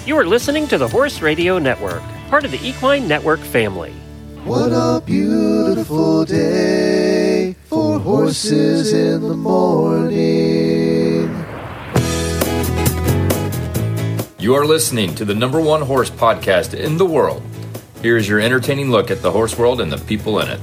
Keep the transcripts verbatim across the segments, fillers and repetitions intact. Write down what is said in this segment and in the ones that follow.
You are listening to the Horse Radio Network, part of the Equine Network family. What a beautiful day for horses in the morning. You are listening to the number one horse podcast in the world. Here is your entertaining look at the horse world and the people in it.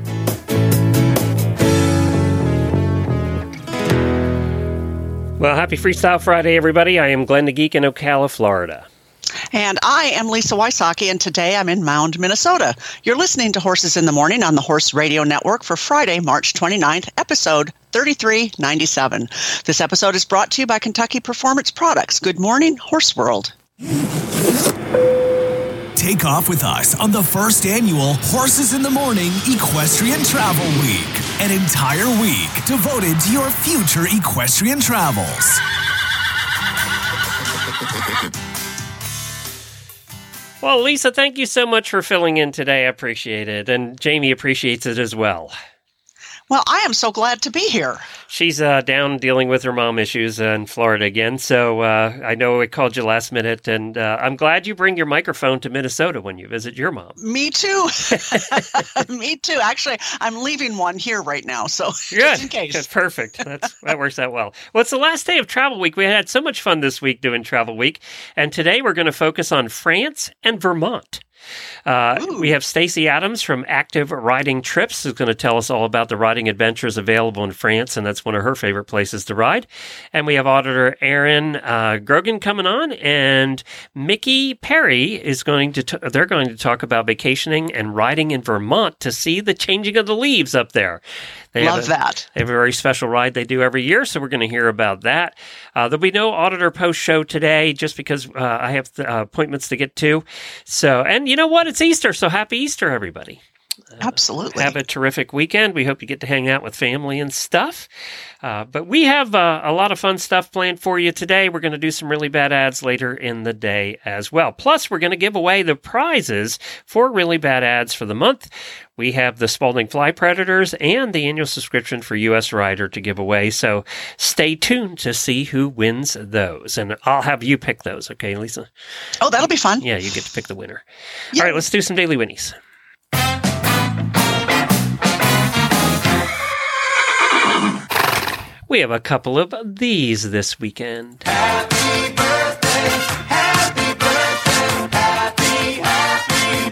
Well, happy Freestyle Friday, everybody. I am Glenn the Geek in Ocala, Florida. And I am Lisa Wysocki, and today I'm in Mound, Minnesota. You're listening to Horses in the Morning on the Horse Radio Network for Friday, March twenty-ninth, episode thirty-three ninety-seven. This episode is brought to you by Kentucky Performance Products. Good morning, Horse World. Take off with us on the first annual Horses in the Morning Equestrian Travel Week. An entire week devoted to your future equestrian travels. Well, Lisa, thank you so much for filling in today. I appreciate it. And Jamie appreciates it as well. Well, I am so glad to be here. She's uh, down dealing with her mom issues uh, in Florida again. So uh, I know I called you last minute, and uh, I'm glad you bring your microphone to Minnesota when you visit your mom. Me too. Me too. Actually, I'm leaving one here right now, so Good. Just in case. That's perfect. That's, that works out well. Well, it's the last day of Travel Week. We had so much fun this week doing Travel Week, and today we're going to focus on France and Vermont. Uh, we have Stacy Adams from Active Riding Trips who's going to tell us all about the riding adventures available in France, and that's one of her favorite places to ride. And we have auditor Aaron uh, Grogan coming on, and Mickey Perry is going to, t- they're going to talk about vacationing and riding in Vermont to see the changing of the leaves up there. They Love a, that. They have a very special ride they do every year, so we're going to hear about that. Uh, there'll be no auditor post show today just because uh, I have uh, appointments to get to. So, and you know what? It's Easter, so happy Easter, everybody. Uh, Absolutely. Have a terrific weekend. We hope you get to hang out with family and stuff. Uh, but we have uh, a lot of fun stuff planned for you today. We're going to do some really bad ads later in the day as well. Plus, we're going to give away the prizes for really bad ads for the month. We have the Spalding Fly Predators and the annual subscription for U S Rider to give away. So stay tuned to see who wins those. And I'll have you pick those, okay, Lisa? Oh, that'll be fun. Yeah, you get to pick the winner. Yeah. All right, let's do some Daily Winnies. We have a couple of these this weekend. Happy birthday, happy birthday, happy, happy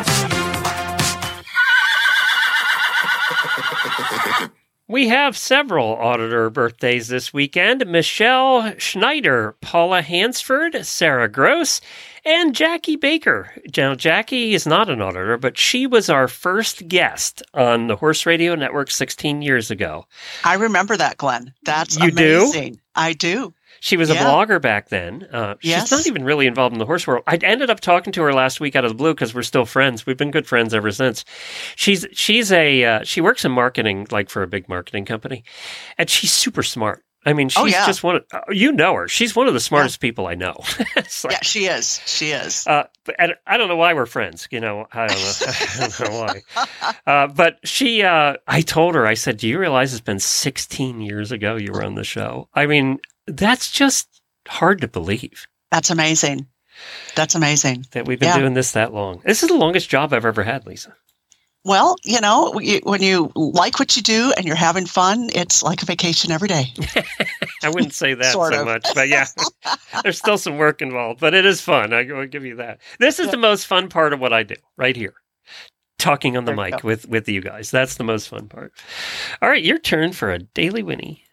birthday to you. We have several auditor birthdays this weekend. Michelle Schneider, Paula Hansford, Sarah Gross, and Jackie Baker. Now, Jackie is not an auditor, but she was our first guest on the Horse Radio Network sixteen years ago. I remember that, Glenn. That's You amazing. do? I do. She was Yeah. a blogger back then. Uh, Yes. She's not even really involved in the horse world. I ended up talking to her last week out of the blue because we're still friends. We've been good friends ever since. She's she's a uh, she works in marketing, like for a big marketing company, and she's super smart. I mean, she's Oh, yeah. just one of, uh, you know her. She's one of the smartest people I know. It's like, Yeah, she is. She is. uh, but and I don't know why we're friends. You know, I don't know, I don't know why. Uh, but she, uh, I told her, I said, do you realize it's been sixteen years ago you were on the show? I mean, that's just hard to believe That's amazing. That's amazing. that we've been Yeah. doing this that long. This is the longest job I've ever had, Lisa. Well, you know, you- when you like what you do and you're having fun, it's like a vacation every day. I wouldn't say that Sort so of. much, but yeah, there's still some work involved, but it is fun. I will give you that. This is the most fun part of what I do right here. Talking on the There you mic go. with, with you guys. That's the most fun part. All right, your turn for a Daily Winnie.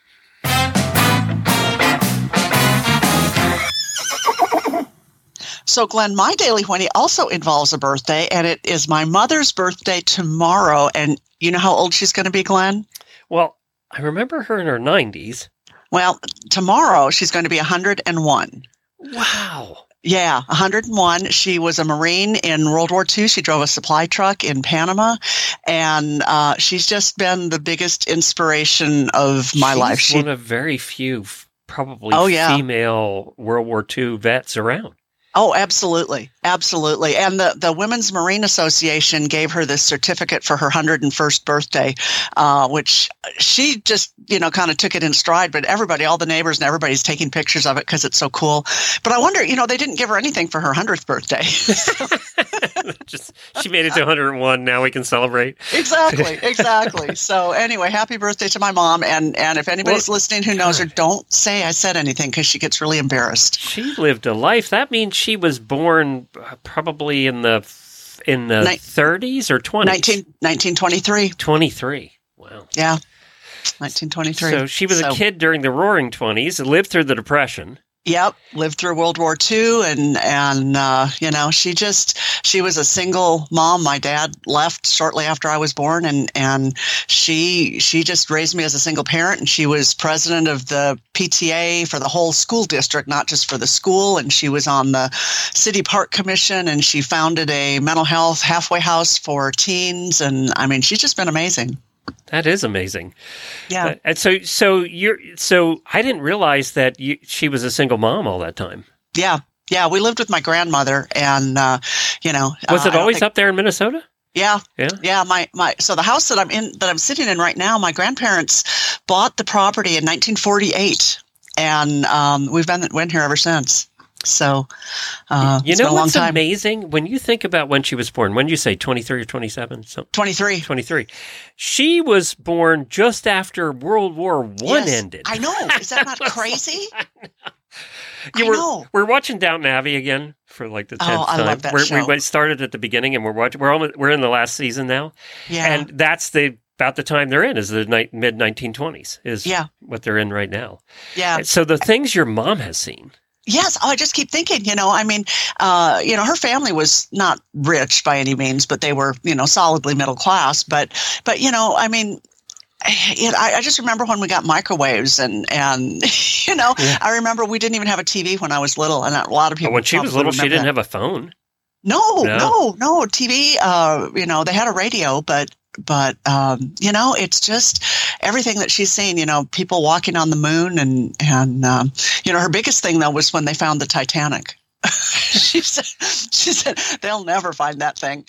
So, Glenn, my Daily Winnie also involves a birthday, and it is my mother's birthday tomorrow. And you know how old she's going to be, Glenn? Well, I remember her in her nineties. Well, tomorrow she's going to be one hundred one. Wow. Yeah, one hundred one. She was a Marine in World War Two. She drove a supply truck in Panama, and uh, she's just been the biggest inspiration of my She's life. She, one of very few, f- probably Oh, yeah. female World War Two vets around. Oh, absolutely. Absolutely. And the, the Women's Marine Association gave her this certificate for her one hundred first birthday, uh, which she just, you know, kind of took it in stride. But everybody, all the neighbors and everybody's taking pictures of it because it's so cool. But I wonder, you know, they didn't give her anything for her one hundredth birthday. Just she made it to one hundred one. Now we can celebrate. Exactly. Exactly. So anyway, happy birthday to my mom. And, and if anybody's Well, listening who knows her, don't say I said anything because she gets really embarrassed. She lived a life. That means she was born uh, probably in the in the Nin- thirties or twenties. nineteen, nineteen twenty-three. twenty-three. Wow. Yeah. nineteen twenty-three. So she was So- a kid during the Roaring Twenties, lived through the Depression. Yep, lived through World War Two, and and uh, you know, she just she was a single mom. My dad left shortly after I was born, and and she she just raised me as a single parent. And she was president of the P T A for the whole school district, not just for the school. And she was on the City Park Commission, and she founded a mental health halfway house for teens. And I mean, she's just been amazing. That is amazing. Yeah. Uh, and so, so you're, so I didn't realize that you, she was a single mom all that time. Yeah. Yeah. We lived with my grandmother, and, uh, you know. Was uh, it I don't always think- up there in Minnesota? Yeah. Yeah. Yeah. My, my, so the house that I'm in, that I'm sitting in right now, my grandparents bought the property in nineteen forty-eight, and um, we've been, been here ever since. So, uh, You it's know been a long what's time. amazing? When you think about when she was born, when did you say twenty-three or twenty-seven? So, twenty-three. twenty-three. She was born just after World War One Yes, ended. I know. Is that not crazy? You I were, know. We're watching Downton Abbey again for like the Oh, tenth I time. love that we're, show. We started at the beginning, and we're watching. We're almost, we're in the last season now, Yeah. and that's the about the time they're in is the ni- mid nineteen twenties is Yeah. what they're in right now. yeah. So the things your mom has seen. Yes. Oh, I just keep thinking, you know, I mean, uh, you know, her family was not rich by any means, but they were, you know, solidly middle class. But, but, you know, I mean, it, I, I just remember when we got microwaves and, and you know, Yeah. I remember we didn't even have a T V when I was little. And a lot of people. But when she was probably little, she remember didn't that. have a phone. No, No. no, no, T V, uh, you know, they had a radio, but, but, um, you know, it's just everything that she's seen, you know, people walking on the moon and, and, um, you know, her biggest thing though was when they found the Titanic. she said, she said, they'll never find that thing.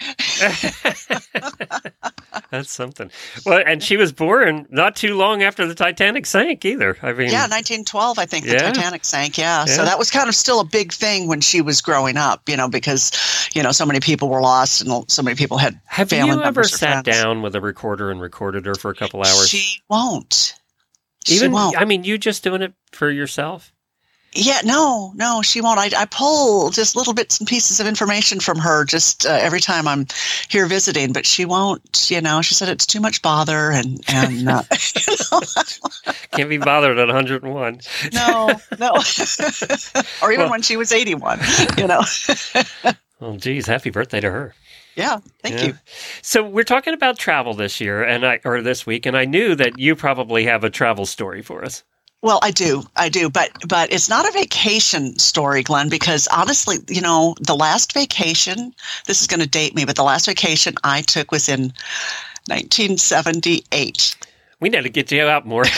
That's something. Well, and she was born not too long after the Titanic sank either. I mean, Yeah, nineteen twelve, I think the Yeah. Titanic sank. Yeah. Yeah. So that was kind of still a big thing when she was growing up, you know, because, you know, so many people were lost and so many people had have family you ever members or sat friends. down with a recorder and recorded her for a couple hours? She won't. Even, she won't. I mean, you just doing it for yourself? Yeah, no, no, she won't. I, I pull just little bits and pieces of information from her just uh, every time I'm here visiting, but she won't, you know, she said it's too much bother and, and uh, you know, Can't be bothered at one hundred one. no, no. or even Well- when she was eighty-one, you know. Well, geez, happy birthday to her. Yeah, thank Yeah. you. So we're talking about travel this year and I or this week, and I knew that you probably have a travel story for us. Well, I do. I do. But but it's not a vacation story, Glenn, because honestly, you know, the last vacation, this is going to date me, but the last vacation I took was in nineteen seventy-eight. We need to get you out more.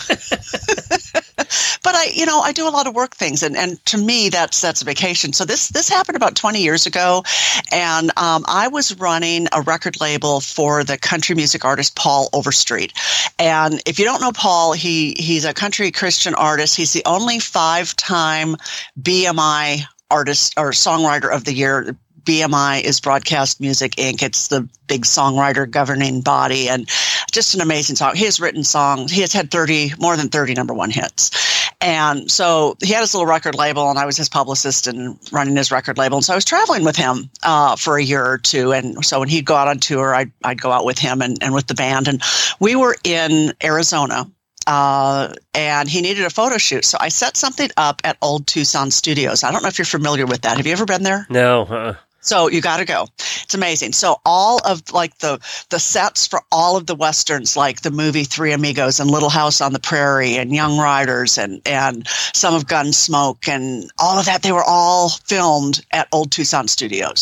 But I, you know, I do a lot of work things, and, and to me, that's that's a vacation. So this this happened about twenty years ago, and um, I was running a record label for the country music artist Paul Overstreet. And if you don't know Paul, he he's a country Christian artist. He's the only five-time B M I artist or songwriter of the year. B M I is Broadcast Music Incorporated. It's the big songwriter governing body, and just an amazing song. He has written songs. He has had thirty, more than thirty number one hits. And so he had his little record label, and I was his publicist and running his record label. And so I was traveling with him uh, for a year or two. And so when he'd go out on tour, I'd, I'd go out with him and, and with the band. And we were in Arizona. Uh, and he needed a photo shoot. So I set something up at Old Tucson Studios. I don't know if you're familiar with that. Have you ever been there? No. Uh, So you got to go. It's amazing. So all of like the the sets for all of the Westerns, like the movie Three Amigos and Little House on the Prairie and Young Riders and, and some of Gunsmoke and all of that, they were all filmed at Old Tucson Studios.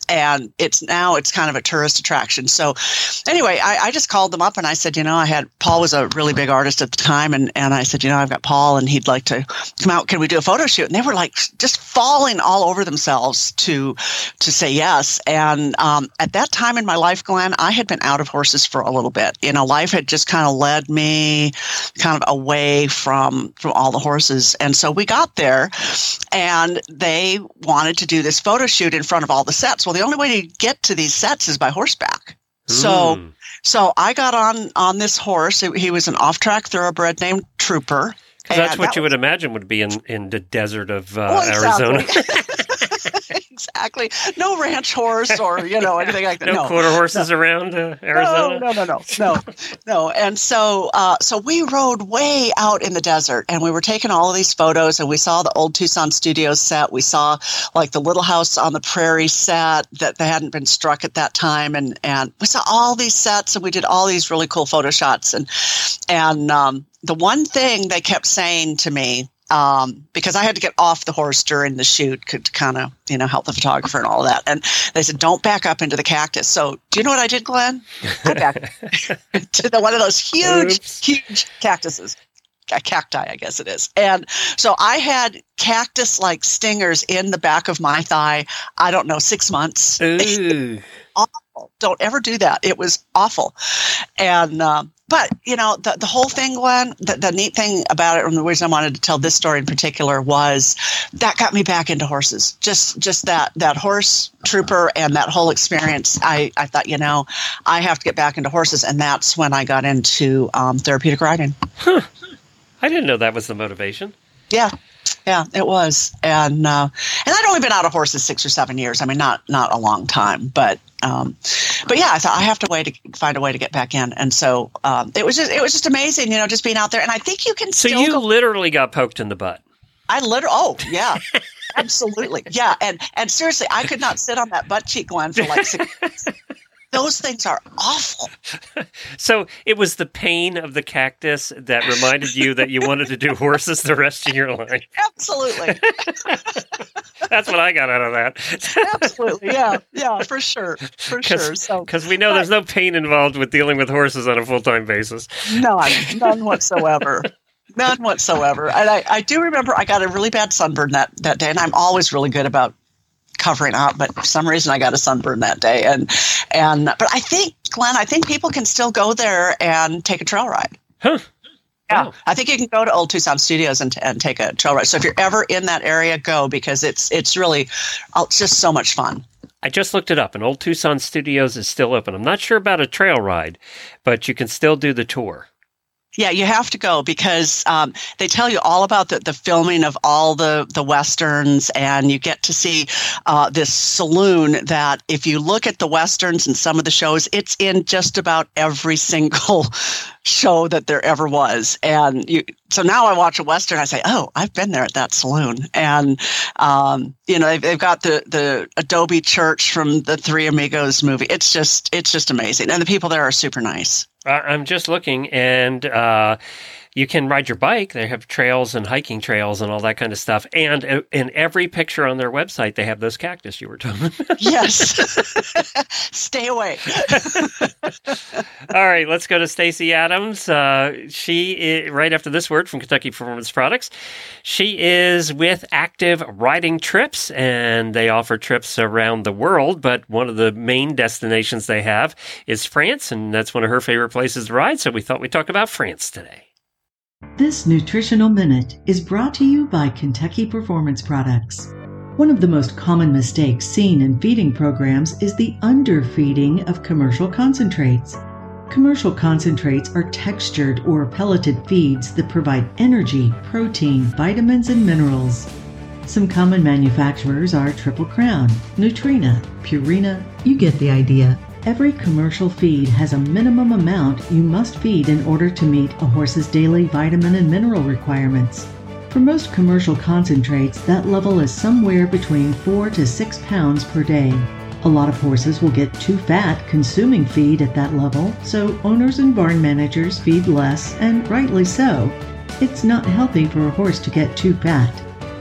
and it's now it's kind of a tourist attraction. So anyway, I, I just called them up and I said, you know, I had Paul was a really big artist at the time, and and I said, you know, I've got Paul and he'd like to come out. Can we do a photo shoot? And they were like just falling all over themselves to to say yes. And um, at that time in my life, Glenn, I had been out of horses for a little bit. You know, life had just kind of led me kind of away from from all the horses. And so we got there, and they wanted to do this photo shoot in front of all the sets. Well, the only way to get to these sets is by horseback. So, Mm. so I got on on this horse. He was an off-track thoroughbred named Trooper. Because that's And what that you was- would imagine would be in, in the desert of uh, Well, Arizona. exactly. Exactly. No ranch horse or, you know, anything like that. no, No, quarter horses around uh, Arizona. No, no, no, no, no, no. And so, uh, so we rode way out in the desert, and we were taking all of these photos, and we saw the old Tucson Studios set. We saw like the Little House on the Prairie set that they hadn't been struck at that time, and and we saw all these sets, and we did all these really cool photo shots. And and um, the one thing they kept saying to me, um, because I had to get off the horse during the shoot, could kind of, you know, help the photographer and all of that. And they said, don't back up into the cactus. So do you know what I did, Glenn? I backed to the, one of those huge, Oops. huge cactuses. A cacti, I guess it is. And so I had cactus-like stingers in the back of my thigh, I don't know, six months. Ooh. Awful. Don't ever do that. It was awful. And, um, but, you know, the, the whole thing, Glenn, the, the neat thing about it, and the reason I wanted to tell this story in particular, was that got me back into horses. Just just that that horse Trooper and that whole experience. I, I thought, you know, I have to get back into horses. And that's when I got into um, therapeutic riding. I didn't know that was the motivation. Yeah. Yeah, it was. And uh, and I'd only been out of horses six or seven years. I mean, not not a long time, but um, but yeah, I thought I have to way to find a way to get back in. And so um, it was just it was just amazing, you know, just being out there. And I think you can So still you go. literally got poked in the butt. I literally, oh yeah, absolutely, yeah. And and seriously, I could not sit on that butt cheek, Glenn, for like six months. Those things are awful. So it was the pain of the cactus that reminded you that you wanted to do horses the rest of your life. Absolutely, That's what I got out of that. absolutely, yeah, yeah, for sure, for sure. So Because we know there's no pain involved with dealing with horses on a full-time basis. none, none whatsoever. None whatsoever. And I, I do remember I got a really bad sunburn that, that day, and I'm always really good about covering up, but for some reason I got a sunburn that day. And and but I think, Glenn, I think people can still go there and take a trail ride. Huh. Yeah, Wow. I think you can go to Old Tucson Studios and, and take a trail ride. So if you're ever in that area, go, because it's it's really uh, it's just so much fun. I just looked it up, and Old Tucson Studios is still open. I'm not sure about a trail ride, but you can still do the tour. Yeah, you have to go because um, they tell you all about the, the filming of all the, the Westerns, and you get to see uh, this saloon that if you look at the Westerns and some of the shows, it's in just about every single show that there ever was. And you, so now I watch a Western, I say, oh, I've been there at that saloon. And, um, you know, they've, they've got the, the Adobe Church from the Three Amigos movie. It's just, it's just amazing. And the people there are super nice. Uh, I'm just looking, and uh, you can ride your bike. They have trails and hiking trails and all that kind of stuff. And uh, in every picture on their website, they have those cactus you were talking about. Yes. Stay away. All right, let's go to Stacey Adams. Uh, she is, right after this word from Kentucky Performance Products, she is with Active Riding Trips, and they offer trips around the world. But one of the main destinations they have is France, and that's one of her favorite places to ride. So we thought we'd talk about France today. This Nutritional Minute is brought to you by Kentucky Performance Products. One of the most common mistakes seen in feeding programs is the underfeeding of commercial concentrates. Commercial concentrates are textured or pelleted feeds that provide energy, protein, vitamins, and minerals. Some common manufacturers are Triple Crown, Nutrina, Purina. You get the idea. Every commercial feed has a minimum amount you must feed in order to meet a horse's daily vitamin and mineral requirements. For most commercial concentrates, that level is somewhere between four to six pounds per day. A lot of horses will get too fat consuming feed at that level, so owners and barn managers feed less, and rightly so. It's not healthy for a horse to get too fat.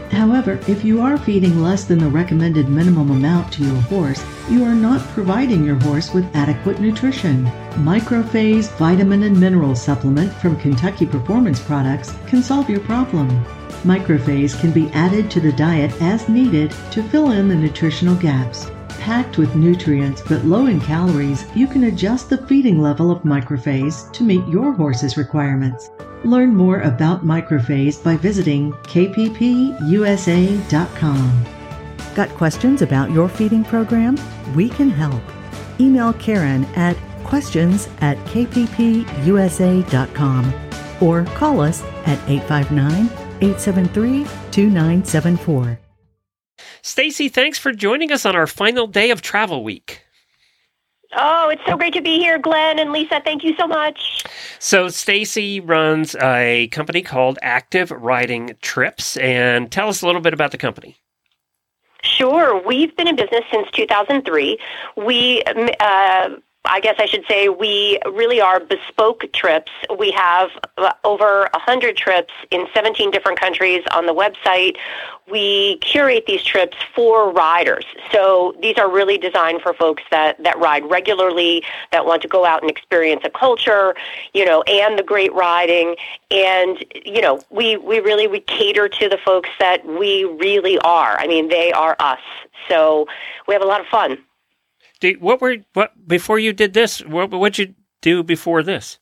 However, if you are feeding less than the recommended minimum amount to your horse, you are not providing your horse with adequate nutrition. Microphase Vitamin and Mineral Supplement from Kentucky Performance Products can solve your problem. Microphase can be added to the diet as needed to fill in the nutritional gaps. Packed with nutrients but low in calories, you can adjust the feeding level of Microphase to meet your horse's requirements. Learn more about Microphase by visiting K P P U S A dot com. Got questions about your feeding program? We can help. Email Karen at questions at K P P U S A dot com or call us at eight five nine, eight seven three, two nine seven four. Stacy, thanks for joining us on our final day of Travel Week. Oh, it's so great to be here, Glenn and Lisa. Thank you so much. So Stacy runs a company called Active Riding Trips, and tell us a little bit about the company. Sure. We've been in business since two thousand three. We, uh, I guess I should say, we really are bespoke trips. We have uh, over one hundred trips in seventeen different countries on the website. We curate these trips for riders. So these are really designed for folks that, that ride regularly, that want to go out and experience a culture, you know, and the great riding. And, you know, we, we really, we cater to the folks that we really are. I mean, they are us. So we have a lot of fun. Do, what were, what, before you did this, what what'd you do before this?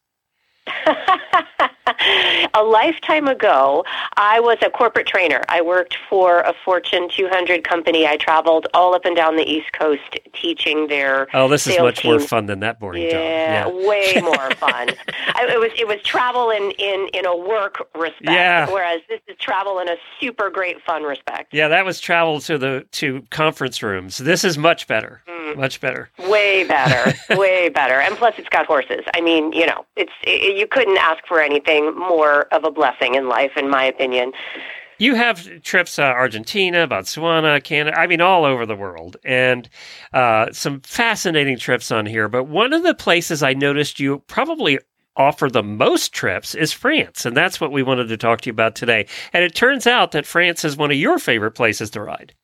A lifetime ago, I was a corporate trainer. I worked for a Fortune two hundred company. I traveled all up and down the East Coast teaching their Oh, this is sales much more teams. fun than that boring Yeah, job. way more fun. I, it was it was travel in, in, in a work respect, Yeah. whereas this is travel in a super great fun respect. Yeah, that was travel to the to conference rooms. This is much better. Mm. Much better. Way better, way better. And plus, it's got horses. I mean, you know, it's it, you couldn't ask for anything more of a blessing in life, in my opinion. You have trips to Argentina, Botswana, Canada, I mean, all over the world, and uh, some fascinating trips on here. But one of the places I noticed you probably offer the most trips is France, and that's what we wanted to talk to you about today. And it turns out that France is one of your favorite places to ride.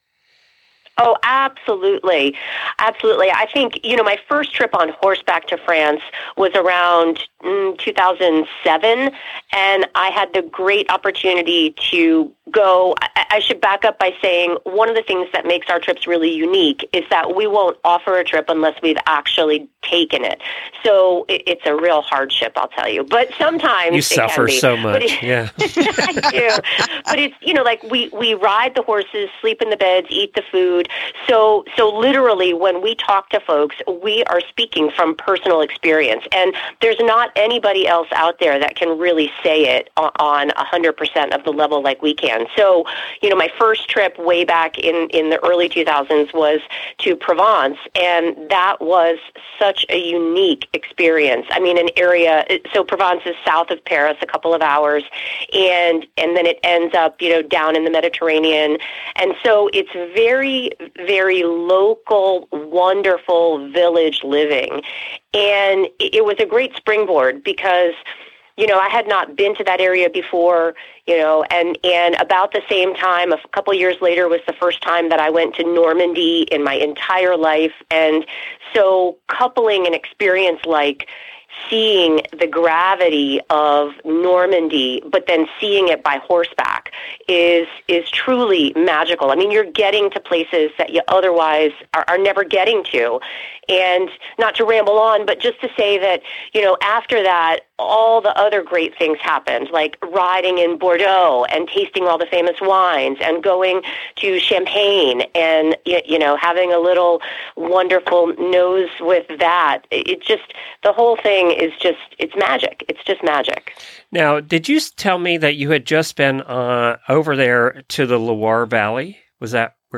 Oh, absolutely. Absolutely. I think, you know, my first trip on horseback to France was around mm, two thousand seven, and I had the great opportunity to go. I, I should back up by saying one of the things that makes our trips really unique is that we won't offer a trip unless we've actually taken it. So it, it's a real hardship, I'll tell you. But sometimes You it suffer can be. so But much, it- yeah. I do. But it's, you know, like we, we ride the horses, sleep in the beds, eat the food. So so literally when we talk to folks, we are speaking from personal experience. And there's not anybody else out there that can really say it on, on one hundred percent of the level like we can. So, you know, my first trip way back in, in the early two thousands was to Provence, and that was such a unique experience. I mean, an area, so Provence is south of Paris, a couple of hours, and and then it ends up, you know, down in the Mediterranean. And so it's very, very local, wonderful village living. And it, it was a great springboard because, you know, I had not been to that area before, you know, and, and about the same time, a couple years later was the first time that I went to Normandy in my entire life. And so coupling an experience like seeing the gravity of Normandy, but then seeing it by horseback is is truly magical. I mean, you're getting to places that you otherwise are, are never getting to. And not to ramble on, but just to say that, you know, after that, all the other great things happened, like riding in Bordeaux and tasting all the famous wines and going to Champagne and, you know, having a little wonderful nose with that. It just, the whole thing is just, it's magic. It's just magic. Now, did you tell me that you had just been uh, over there to the Loire Valley? Was that where you... I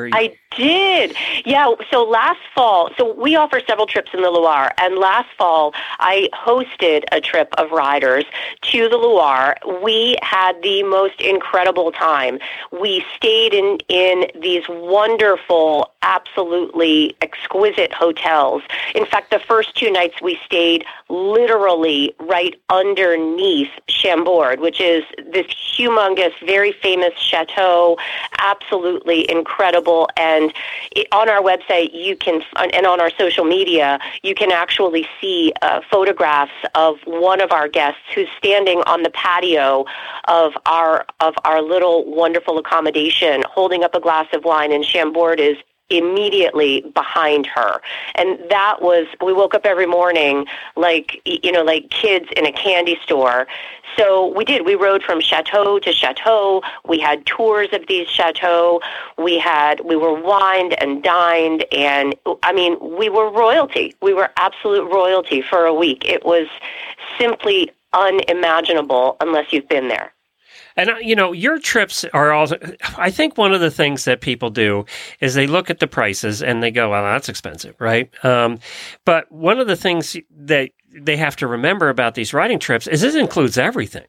did. Yeah, so last fall, so we offer several trips in the Loire, and last fall I hosted a trip of riders to the Loire. We had the most incredible time. We stayed in, in these wonderful, absolutely exquisite hotels. In fact, the first two nights we stayed literally right underneath Chambord, which is this humongous, very famous chateau, absolutely incredible. And it, on our website, you can, and on our social media, you can actually see uh, photographs of one of our guests who's standing on the patio of our of our little wonderful accommodation, holding up a glass of wine, and Chambord is immediately behind her. And that was, we woke up every morning like, you know, like kids in a candy store. So we did. We rode from chateau to chateau. We had tours of these chateaux. We had, we were wined and dined. And I mean, we were royalty. We were absolute royalty for a week. It was simply unimaginable unless you've been there. And, you know, your trips are also, I think one of the things that people do is they look at the prices and they go, well, that's expensive, right? Um, but one of the things that they have to remember about these riding trips is this includes everything.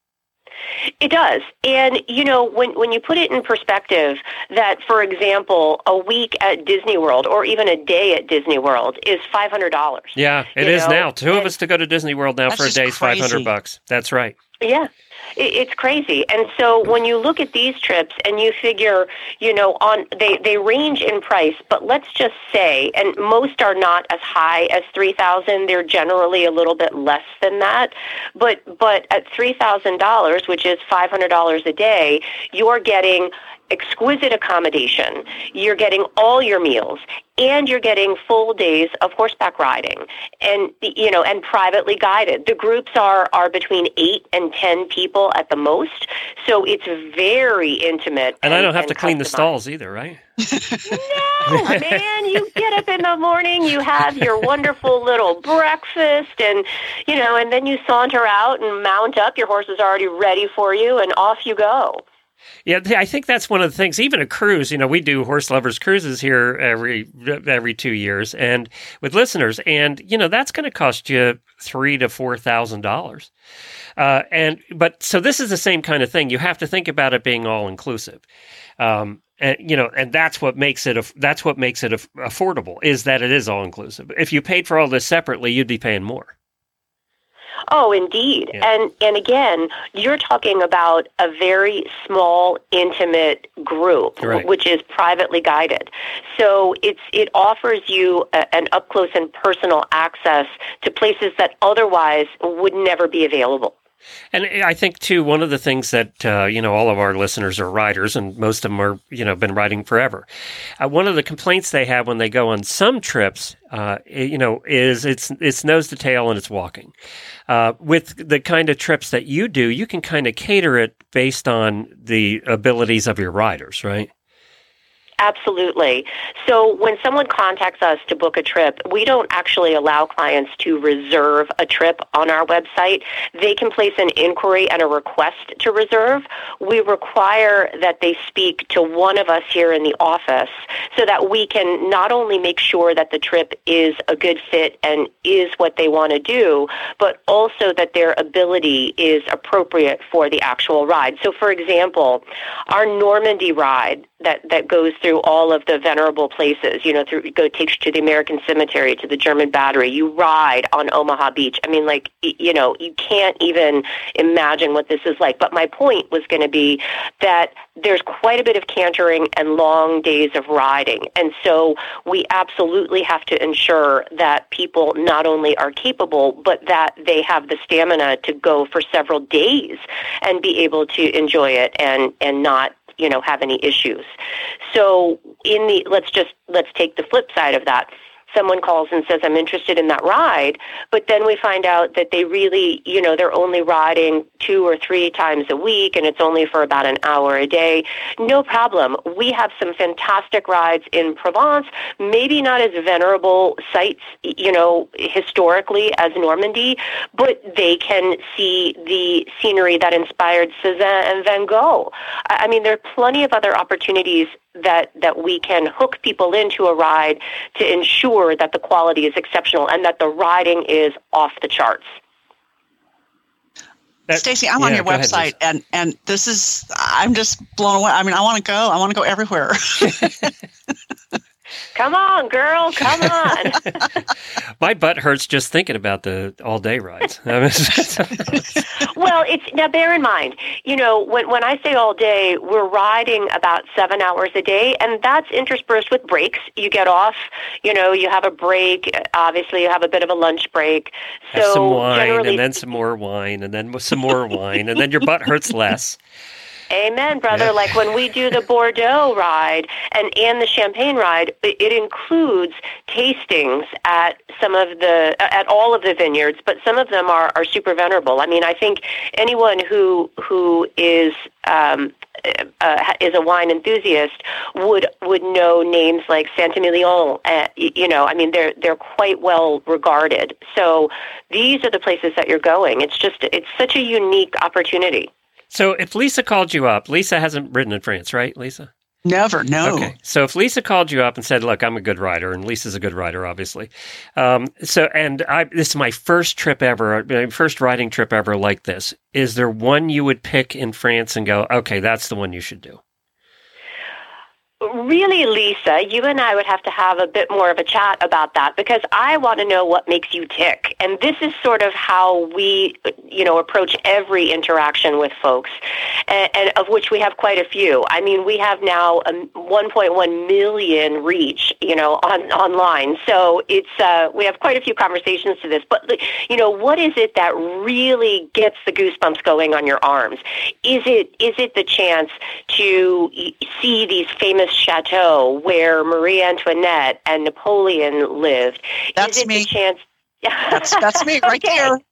It does. And, you know, when, when you put it in perspective that, for example, a week at Disney World or even a day at Disney World is five hundred dollars. Yeah, it is know? now. Two and of us to go to Disney World now for a day is five hundred bucks. That's right. Yeah. It's crazy. And so when you look at these trips and you figure, you know, on they, they range in price, but let's just say, and most are not as high as three thousand dollars, they're generally a little bit less than that. But but at three thousand dollars, which is five hundred dollars a day, you're getting exquisite accommodation, you're getting all your meals, and you're getting full days of horseback riding, and you know, and privately guided. The groups are are between eight and ten people at the most, so it's very intimate. And, and I don't have and to clean the customized. stalls either, right? No, man, you get up in the morning, you have your wonderful little breakfast, and you know, and then you saunter out and mount up. Your horse is already ready for you, and off you go. Yeah, I think that's one of the things. Even a cruise, you know, we do Horse Lovers Cruises here every every two years, and with listeners, and you know that's going to cost you three to four thousand dollars. Uh, and but so this is the same kind of thing. You have to think about it being all inclusive, um, and you know, and that's what makes it. That's what makes it affordable is that it is all inclusive. If you paid for all this separately, you'd be paying more. Oh, indeed. Yeah. And and again, you're talking about a very small, intimate group, Right. which is privately guided. So it's it offers you a, an up close and personal access to places that otherwise would never be available. And I think, too, one of the things that, uh, you know, all of our listeners are riders, and most of them are, you know, been riding forever. Uh, one of the complaints they have when they go on some trips, uh, you know, is it's it's nose to tail and it's walking. Uh, with the kind of trips that you do, you can kind of cater it based on the abilities of your riders, right? Absolutely. So when someone contacts us to book a trip, we don't actually allow clients to reserve a trip on our website. They can place an inquiry and a request to reserve. We require that they speak to one of us here in the office so that we can not only make sure that the trip is a good fit and is what they want to do, but also that their ability is appropriate for the actual ride. So for example, our Normandy ride that, that goes through all of the venerable places, you know, through go takes you to the American Cemetery, to the German Battery. You ride on Omaha Beach. I mean, like, you know, you can't even imagine what this is like. But my point was going to be that there's quite a bit of cantering and long days of riding. And so we absolutely have to ensure that people not only are capable, but that they have the stamina to go for several days and be able to enjoy it and, and not, you know, have any issues. So in the, let's just, let's take the flip side of that. Someone calls and says, I'm interested in that ride, but then we find out that they really, you know, they're only riding two or three times a week and it's only for about an hour a day. No problem. We have some fantastic rides in Provence, maybe not as venerable sites, you know, historically as Normandy, but they can see the scenery that inspired Cézanne and Van Gogh. I mean, there are plenty of other opportunities that that we can hook people into a ride to ensure that the quality is exceptional and that the riding is off the charts. Stacy, I'm yeah, on your website, ahead, and, and this is, I'm just blown away. I mean, I want to go. I want to go everywhere. Come on, girl, come on. My butt hurts just thinking about the all-day rides. Well, it's now bear in mind, you know, when when I say all day, we're riding about seven hours a day, and that's interspersed with breaks. You get off, you know, you have a break. Obviously, you have a bit of a lunch break. So have some wine, generally, and then some more wine, and then some more wine, and then your butt hurts less. Amen, brother. Yeah. Like when we do the Bordeaux ride and, and the Champagne ride, it, it includes tastings at some of the at all of the vineyards, but some of them are, are super venerable. I mean, I think anyone who who is um, uh, is a wine enthusiast would would know names like Saint-Emilion. Uh, you know, I mean, they're they're quite well regarded. So these are the places that you're going. It's just it's such a unique opportunity. So if Lisa called you up, Lisa hasn't ridden in France, right, Lisa? Never, no. Okay. So if Lisa called you up and said, look, I'm a good rider, and Lisa's a good rider, obviously. Um, so, and I, this is my first trip ever, my first riding trip ever like this. Is there one you would pick in France and go, okay, that's the one you should do? Really, Lisa, you and I would have to have a bit more of a chat about that because I want to know what makes you tick. And this is sort of how we, you know, approach every interaction with folks, and, and of which we have quite a few. I mean, we have now a one point one million reach, you know, on online. So it's uh, we have quite a few conversations to this. But, you know, what is it that really gets the goosebumps going on your arms? Is it is it the chance to see these famous chateau where Marie Antoinette and Napoleon lived? That's Is it me. the chance? That's that's me right Okay. there.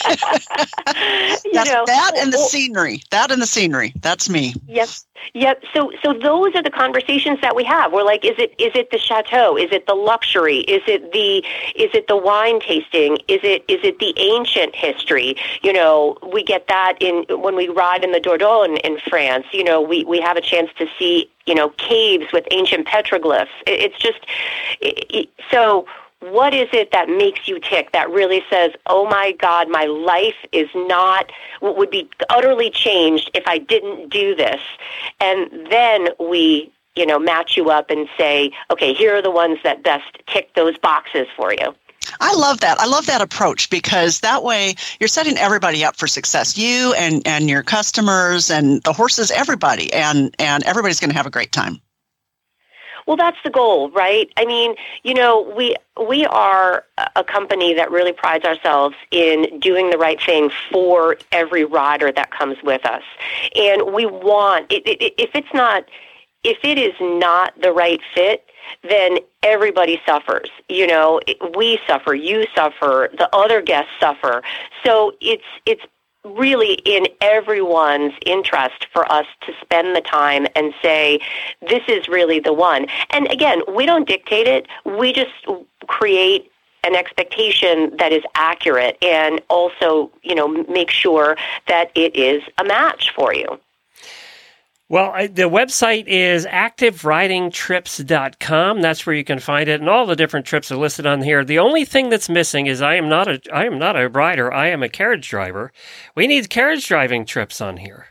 You That's know, that and the well- scenery. That and the scenery. That's me. Yep. Yep. So so those are the conversations that we have. We're like, is it is it the chateau? Is it the luxury? Is it the is it the wine tasting? Is it is it the ancient history? You know, we get that in when we ride in the Dordogne in France. You know, we, we have a chance to see, you know, caves with ancient petroglyphs. It, it's just it, it, so what is it that makes you tick, that really says, oh, my God, my life is not, would be utterly changed if I didn't do this? And then we, you know, match you up and say, okay, here are the ones that best tick those boxes for you. I love that. I love that approach because that way you're setting everybody up for success. You and, and your customers and the horses, everybody, and, and everybody's going to have a great time. Well, that's the goal, right? I mean, you know, we we are a company that really prides ourselves in doing the right thing for every rider that comes with us. And we want, it, it, if it's not, if it is not the right fit, then everybody suffers. You know, we suffer, you suffer, the other guests suffer. So it's it's really in everyone's interest for us to spend the time and say, this is really the one. And again, we don't dictate it. We just create an expectation that is accurate and also, you know, make sure that it is a match for you. Well, I, the website is active riding trips dot com. That's where you can find it, and all the different trips are listed on here. The only thing that's missing is I am not a I am not a rider. I am a carriage driver. We need carriage driving trips on here.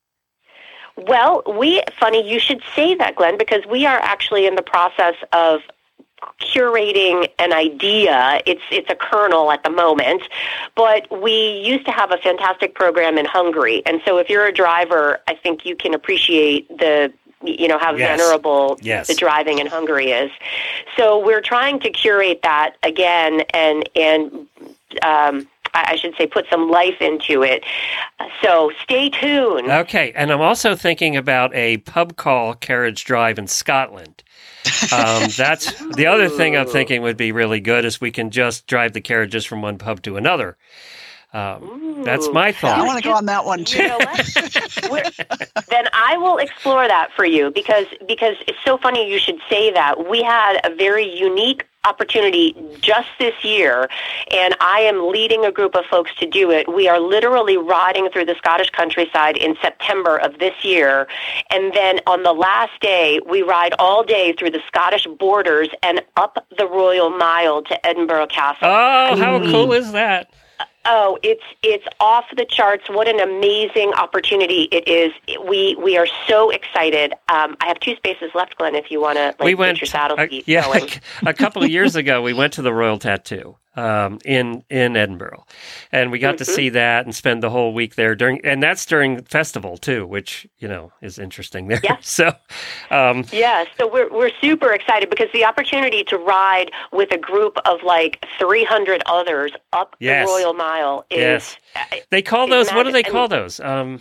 Well, we funny you should say that, Glenn, because we are actually in the process of curating an idea. It's it's a kernel at the moment, but we used to have a fantastic program in Hungary. And so if you're a driver, I think you can appreciate the you know, how Yes. venerable Yes. the driving in Hungary is. So we're trying to curate that again and and um I should say put some life into it. So stay tuned. Okay, and I'm also thinking about a pub call carriage drive in Scotland. Um, that's the other thing I'm thinking would be really good is we can just drive the carriages from one pub to another. Um, that's my I thought. want to go on that one too. You know what? We're, then I will explore that for you because because it's so funny you should say that. We had a very unique opportunity just this year, and I am leading a group of folks to do it. We are literally riding through the Scottish countryside in September of this year, and then on the last day, we ride all day through the Scottish borders and up the Royal Mile to Edinburgh Castle. Oh, how mm. cool is that? Oh, it's it's off the charts. What an amazing opportunity it is. We we are so excited. Um, I have two spaces left, Glenn, if you want to like, we went, get your saddle uh, seat yeah, going. A couple of years ago, we went to the Royal Tattoo um, in in Edinburgh, and we got mm-hmm. to see that and spend the whole week there during, and that's during festival too, which you know is interesting there. Yeah. So, um, yeah, so we're we're super excited because the opportunity to ride with a group of like three hundred others up yes. the Royal Mile is. Yes. They call those. What do they call those? Um,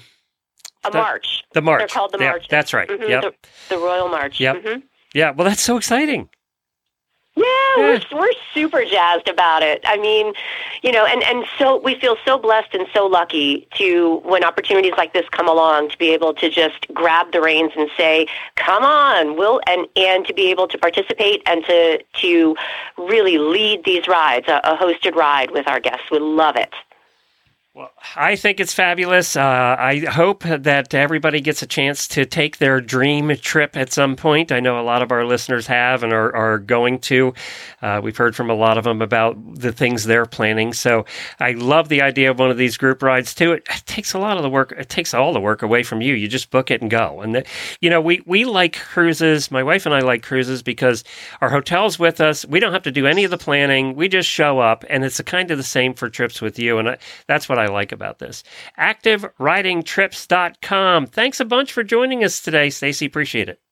a the, march. The march. They're called the yeah, march. That's right. Mm-hmm. Yep. The, the Royal March. Yep. Mm-hmm. Yeah. Well, that's so exciting. Yeah, Yeah. we're we're super jazzed about it. I mean, you know, and, and so we feel so blessed and so lucky to, when opportunities like this come along, to be able to just grab the reins and say, "Come on, we'll," and, and to be able to participate and to to really lead these rides, a, a hosted ride with our guests. We love it. Well, I think it's fabulous. Uh, I hope that everybody gets a chance to take their dream trip at some point. I know a lot of our listeners have and are, are going to. Uh, we've heard from a lot of them about the things they're planning. So I love the idea of one of these group rides too. It, it takes a lot of the work. It takes all the work away from you. You just book it and go. And, the, you know, we, we like cruises. My wife and I like cruises because our hotel's with us. We don't have to do any of the planning. We just show up, and it's kind of the same for trips with you. And I, that's what I I like about this. active riding trips dot com. Thanks a bunch for joining us today, Stacy. Appreciate it.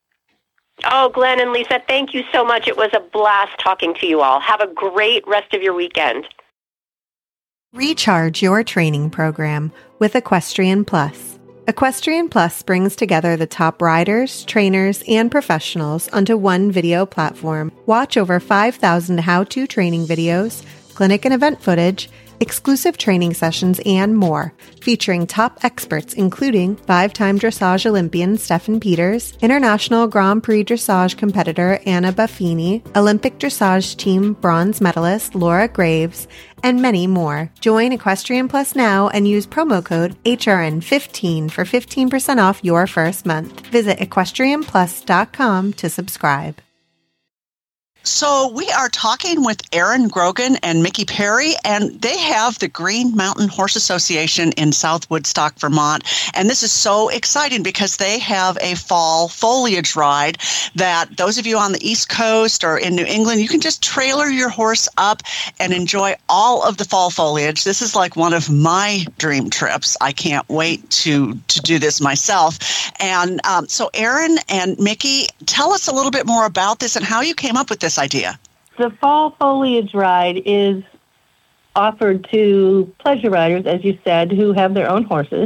Oh, Glenn and Lisa, thank you so much. It was a blast talking to you all. Have a great rest of your weekend. Recharge your training program with Equestrian Plus. Equestrian Plus brings together the top riders, trainers, and professionals onto one video platform. Watch over five thousand how-to training videos, clinic and event footage, exclusive training sessions, and more, featuring top experts including five-time dressage Olympian Stefan Peters, international Grand Prix dressage competitor Anna Buffini, Olympic dressage team bronze medalist Laura Graves, and many more. Join Equestrian Plus now and use promo code H R N fifteen for fifteen percent off your first month. Visit equestrian plus dot com to subscribe. So we are talking with Aaron Grogan and Mickey Perry, and they have the Green Mountain Horse Association in South Woodstock, Vermont. And this is so exciting because they have a fall foliage ride that those of you on the East Coast or in New England, you can just trailer your horse up and enjoy all of the fall foliage. This is like one of my dream trips. I can't wait to, to do this myself. And um, so Aaron and Mickey, tell us a little bit more about this and how you came up with this idea. The fall foliage ride is offered to pleasure riders, as you said, who have their own horses,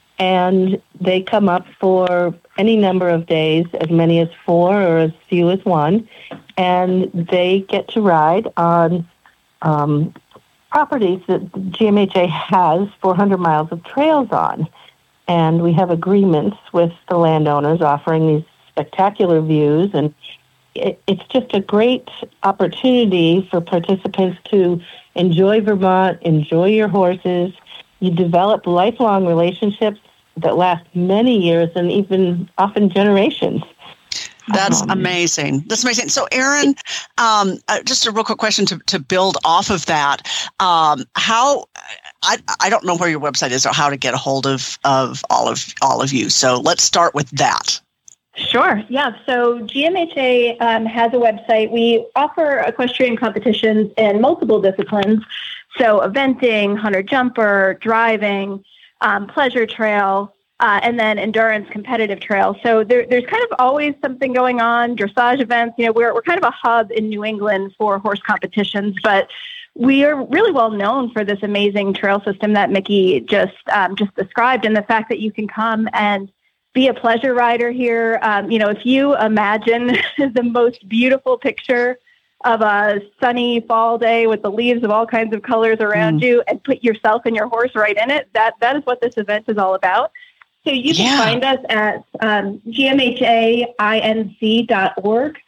and they come up for any number of days, as many as four or as few as one, and they get to ride on um, properties that G M H A has four hundred miles of trails on. And we have agreements with the landowners offering these spectacular views, and it's just a great opportunity for participants to enjoy Vermont, enjoy your horses. You develop lifelong relationships that last many years and even often generations. That's um, amazing. That's amazing. So, Aaron, um, uh, just a real quick question to, to build off of that. Um, how I I don't know where your website is or how to get a hold of, of all of all of you. So let's start with that. Sure. Yeah. So G M H A um, has a website. We offer equestrian competitions in multiple disciplines. So eventing, hunter jumper, driving, um, pleasure trail, uh, and then endurance competitive trail. So there, there's kind of always something going on. Dressage events. You know, we're we're kind of a hub in New England for horse competitions, but we are really well known for this amazing trail system that Mickey just um, just described, and the fact that you can come and be a pleasure rider here. Um, you know, if you imagine the most beautiful picture of a sunny fall day with the leaves of all kinds of colors around mm. you and put yourself and your horse right in it, that that is what this event is all about. So you can yeah. find us at um, G M H A I N C dot org.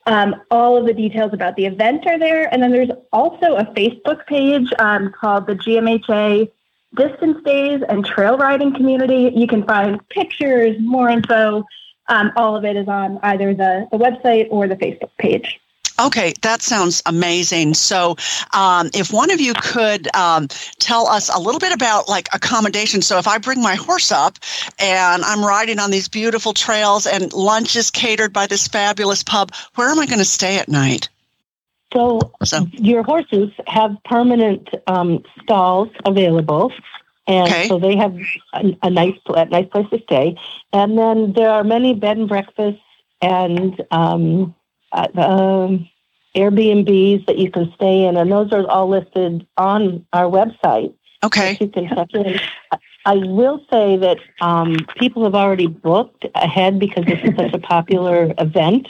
Um, all of the details about the event are there. And then there's also a Facebook page um, called the G M H A Distance Days and Trail Riding Community. You can find pictures, more info. Um, all of it is on either the, the website or the Facebook page. Okay, that sounds amazing. So um, if one of you could um, tell us a little bit about like accommodations. So if I bring my horse up and I'm riding on these beautiful trails and lunch is catered by this fabulous pub, where am I going to stay at night? So, So- your horses have permanent um, stalls available. And Okay. so they have a, a nice, a nice place to stay. And then there are many bed and breakfasts and um, uh, um, Airbnbs that you can stay in. And those are all listed on our website. Okay. You can check in. I will say that um, people have already booked ahead because this is such a popular event.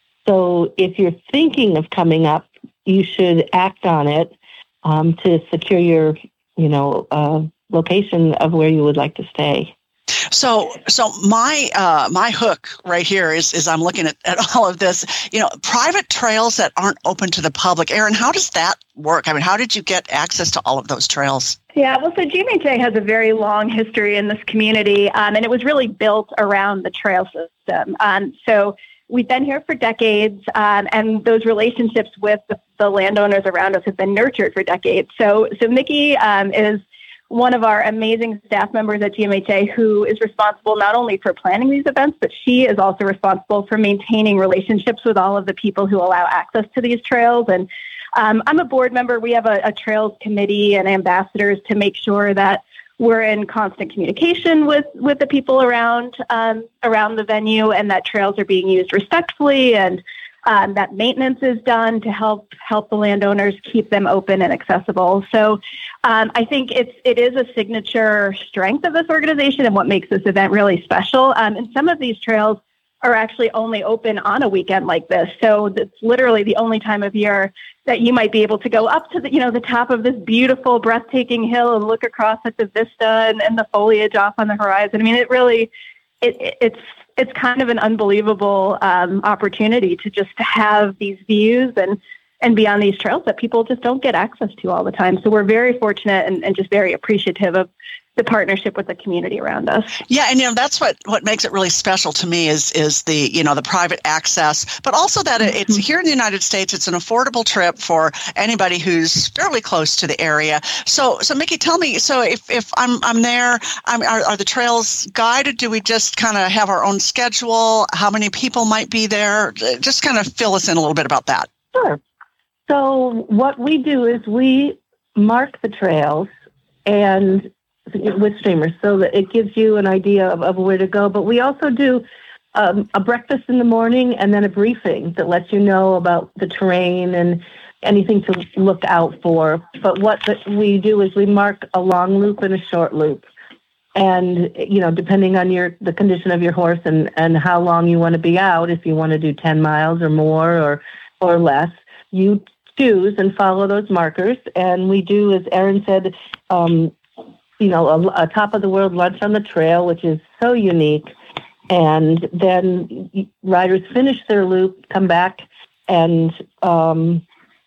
So if you're thinking of coming up, you should act on it um, to secure your, you know, uh, location of where you would like to stay. So, so my uh, my hook right here is is I'm looking at, at all of this. You know, private trails that aren't open to the public. Erin, how does that work? I mean, how did you get access to all of those trails? Yeah, well, so G M H A has a very long history in this community, um, and it was really built around the trail system. Um, so we've been here for decades, um, and those relationships with the, the landowners around us have been nurtured for decades. So, so Mickey um, is one of our amazing staff members at G M H A who is responsible not only for planning these events, but she is also responsible for maintaining relationships with all of the people who allow access to these trails. And um, I'm a board member. We have a, a trails committee and ambassadors to make sure that we're in constant communication with, with the people around um, around the venue, and that trails are being used respectfully, and um, that maintenance is done to help help the landowners keep them open and accessible. So um, I think it's it is a signature strength of this organization and what makes this event really special. Um, and some of these trails are actually only open on a weekend like this. So it's literally the only time of year that you might be able to go up to the, you know, the top of this beautiful, breathtaking hill and look across at the vista and, and the foliage off on the horizon. I mean, it really, it, it, it's, it's kind of an unbelievable um, opportunity to just have these views and, and be on these trails that people just don't get access to all the time. So we're very fortunate and, and just very appreciative of the partnership with the community around us. Yeah, and you know that's what, what makes it really special to me is is the you know the private access, but also that it's here in the United States. It's an affordable trip for anybody who's fairly close to the area. So, so Mickey, tell me. So, if, if I'm I'm there, I'm, are, are the trails guided? Do we just kind of have our own schedule? How many people might be there? Just kind of fill us in a little bit about that. Sure. So what we do is we mark the trails and with streamers so that it gives you an idea of, of where to go. But we also do um, a breakfast in the morning and then a briefing that lets you know about the terrain and anything to look out for. But what the, we do is we mark a long loop and a short loop. And, you know, depending on your the condition of your horse and, and how long you want to be out, if you want to do ten miles or more or, or less, you choose and follow those markers. And we do, as Erin said, um, you know, a, a top of the world lunch on the trail, which is so unique. And then riders finish their loop, come back and um,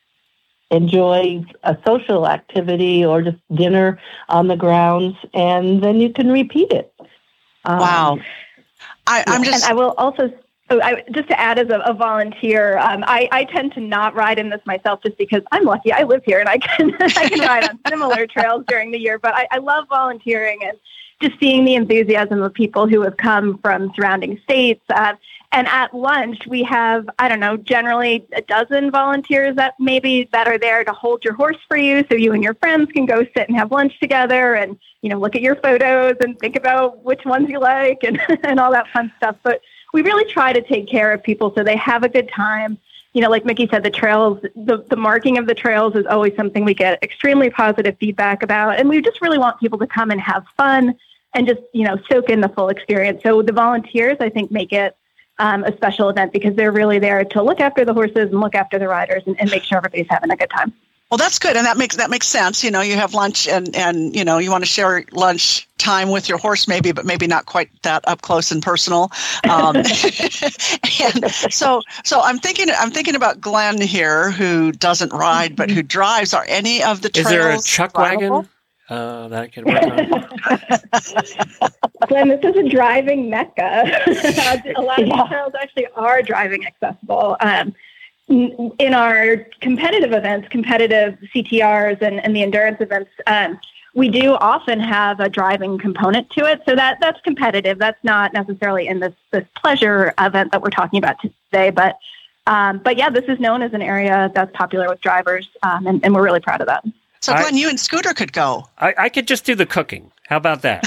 enjoy a social activity or just dinner on the grounds. And then you can repeat it. Um, wow. I, I'm just. And I will also. So I, just to add as a, a volunteer, um, I, I tend to not ride in this myself just because I'm lucky. I live here and I can I can ride on similar trails during the year. But I, I love volunteering and just seeing the enthusiasm of people who have come from surrounding states. Uh, and at lunch, we have, I don't know, generally a dozen volunteers that maybe that are there to hold your horse for you so you and your friends can go sit and have lunch together and, you know, look at your photos and think about which ones you like and, and all that fun stuff. But we really try to take care of people so they have a good time. You know, like Mickey said, the trails, the, the marking of the trails is always something we get extremely positive feedback about. And we just really want people to come and have fun and just, you know, soak in the full experience. So the volunteers, I think, make it um, a special event because they're really there to look after the horses and look after the riders and, and make sure everybody's having a good time. Well, that's good, and that makes that makes sense. You know, you have lunch, and, and you know, you want to share lunch time with your horse, maybe, but maybe not quite that up close and personal. Um, and so, so I'm thinking, I'm thinking about Glenn here, who doesn't ride but who drives. Are any of the trails? Is there a chuck drivable? wagon uh, that I could work on? Glenn, this is a driving mecca. A lot of yeah. these trails actually are driving accessible. Um, in our competitive events, competitive C T Rs and, and the endurance events, um, we do often have a driving component to it. So that that's competitive. That's not necessarily in this, this pleasure event that we're talking about today. But um, but yeah, this is known as an area that's popular with drivers, um, and, and we're really proud of that. So Glenn, I, you and Scooter could go. I, I could just do the cooking. How about that?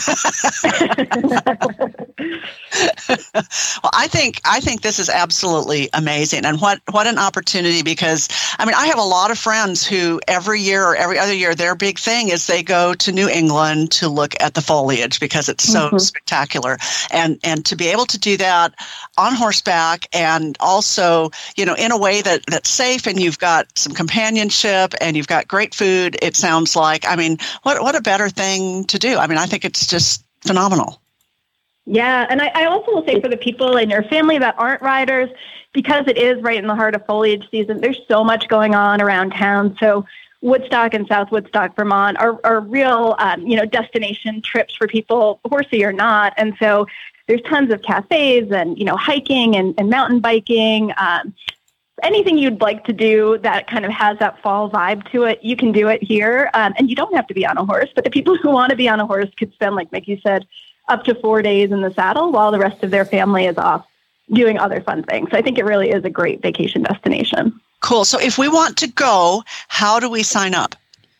Well, I think I think this is absolutely amazing, and what what an opportunity! Because I mean, I have a lot of friends who every year or every other year, their big thing is they go to New England to look at the foliage because it's so mm-hmm. spectacular, and and to be able to do that on horseback, and also you know in a way that that's safe, and you've got some companionship, and you've got great food. It sounds like, I mean, what what a better thing to do? I mean, I think it's just phenomenal. Yeah, and I, I also will say for the people in your family that aren't riders, because it is right in the heart of foliage season, there's so much going on around town. So Woodstock and South Woodstock, Vermont are, are real, um, you know, destination trips for people, horsey or not. And so there's tons of cafes and, you know, hiking and, and mountain biking. Um, anything you'd like to do that kind of has that fall vibe to it, you can do it here. Um, and you don't have to be on a horse, but the people who want to be on a horse could spend, like Mickey said, up to four days in the saddle while the rest of their family is off doing other fun things. So I think it really is a great vacation destination. Cool. So if we want to go, how do we sign up?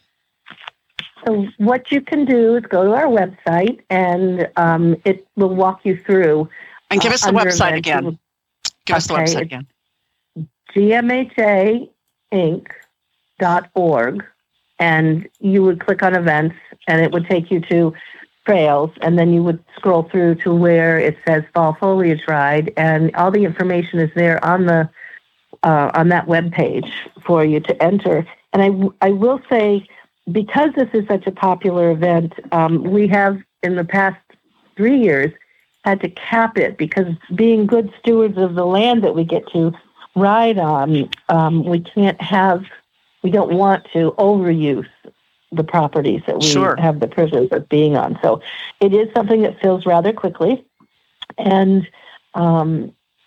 So what you can do is go to our website, and um, it will walk you through. And give us the uh, website again. Will, give us okay, the website again. G M H A Inc dot org, and you would click on events, and it would take you to trails, and then you would scroll through to where it says Fall Foliage Ride, and all the information is there on the uh, on that web page for you to enter. And I, I will say, because this is such a popular event, um, we have in the past three years had to cap it, because being good stewards of the land that we get to ride on, um, we can't have, we don't want to overuse the properties that we sure. have the privilege of being on. So it is something that fills rather quickly. And um,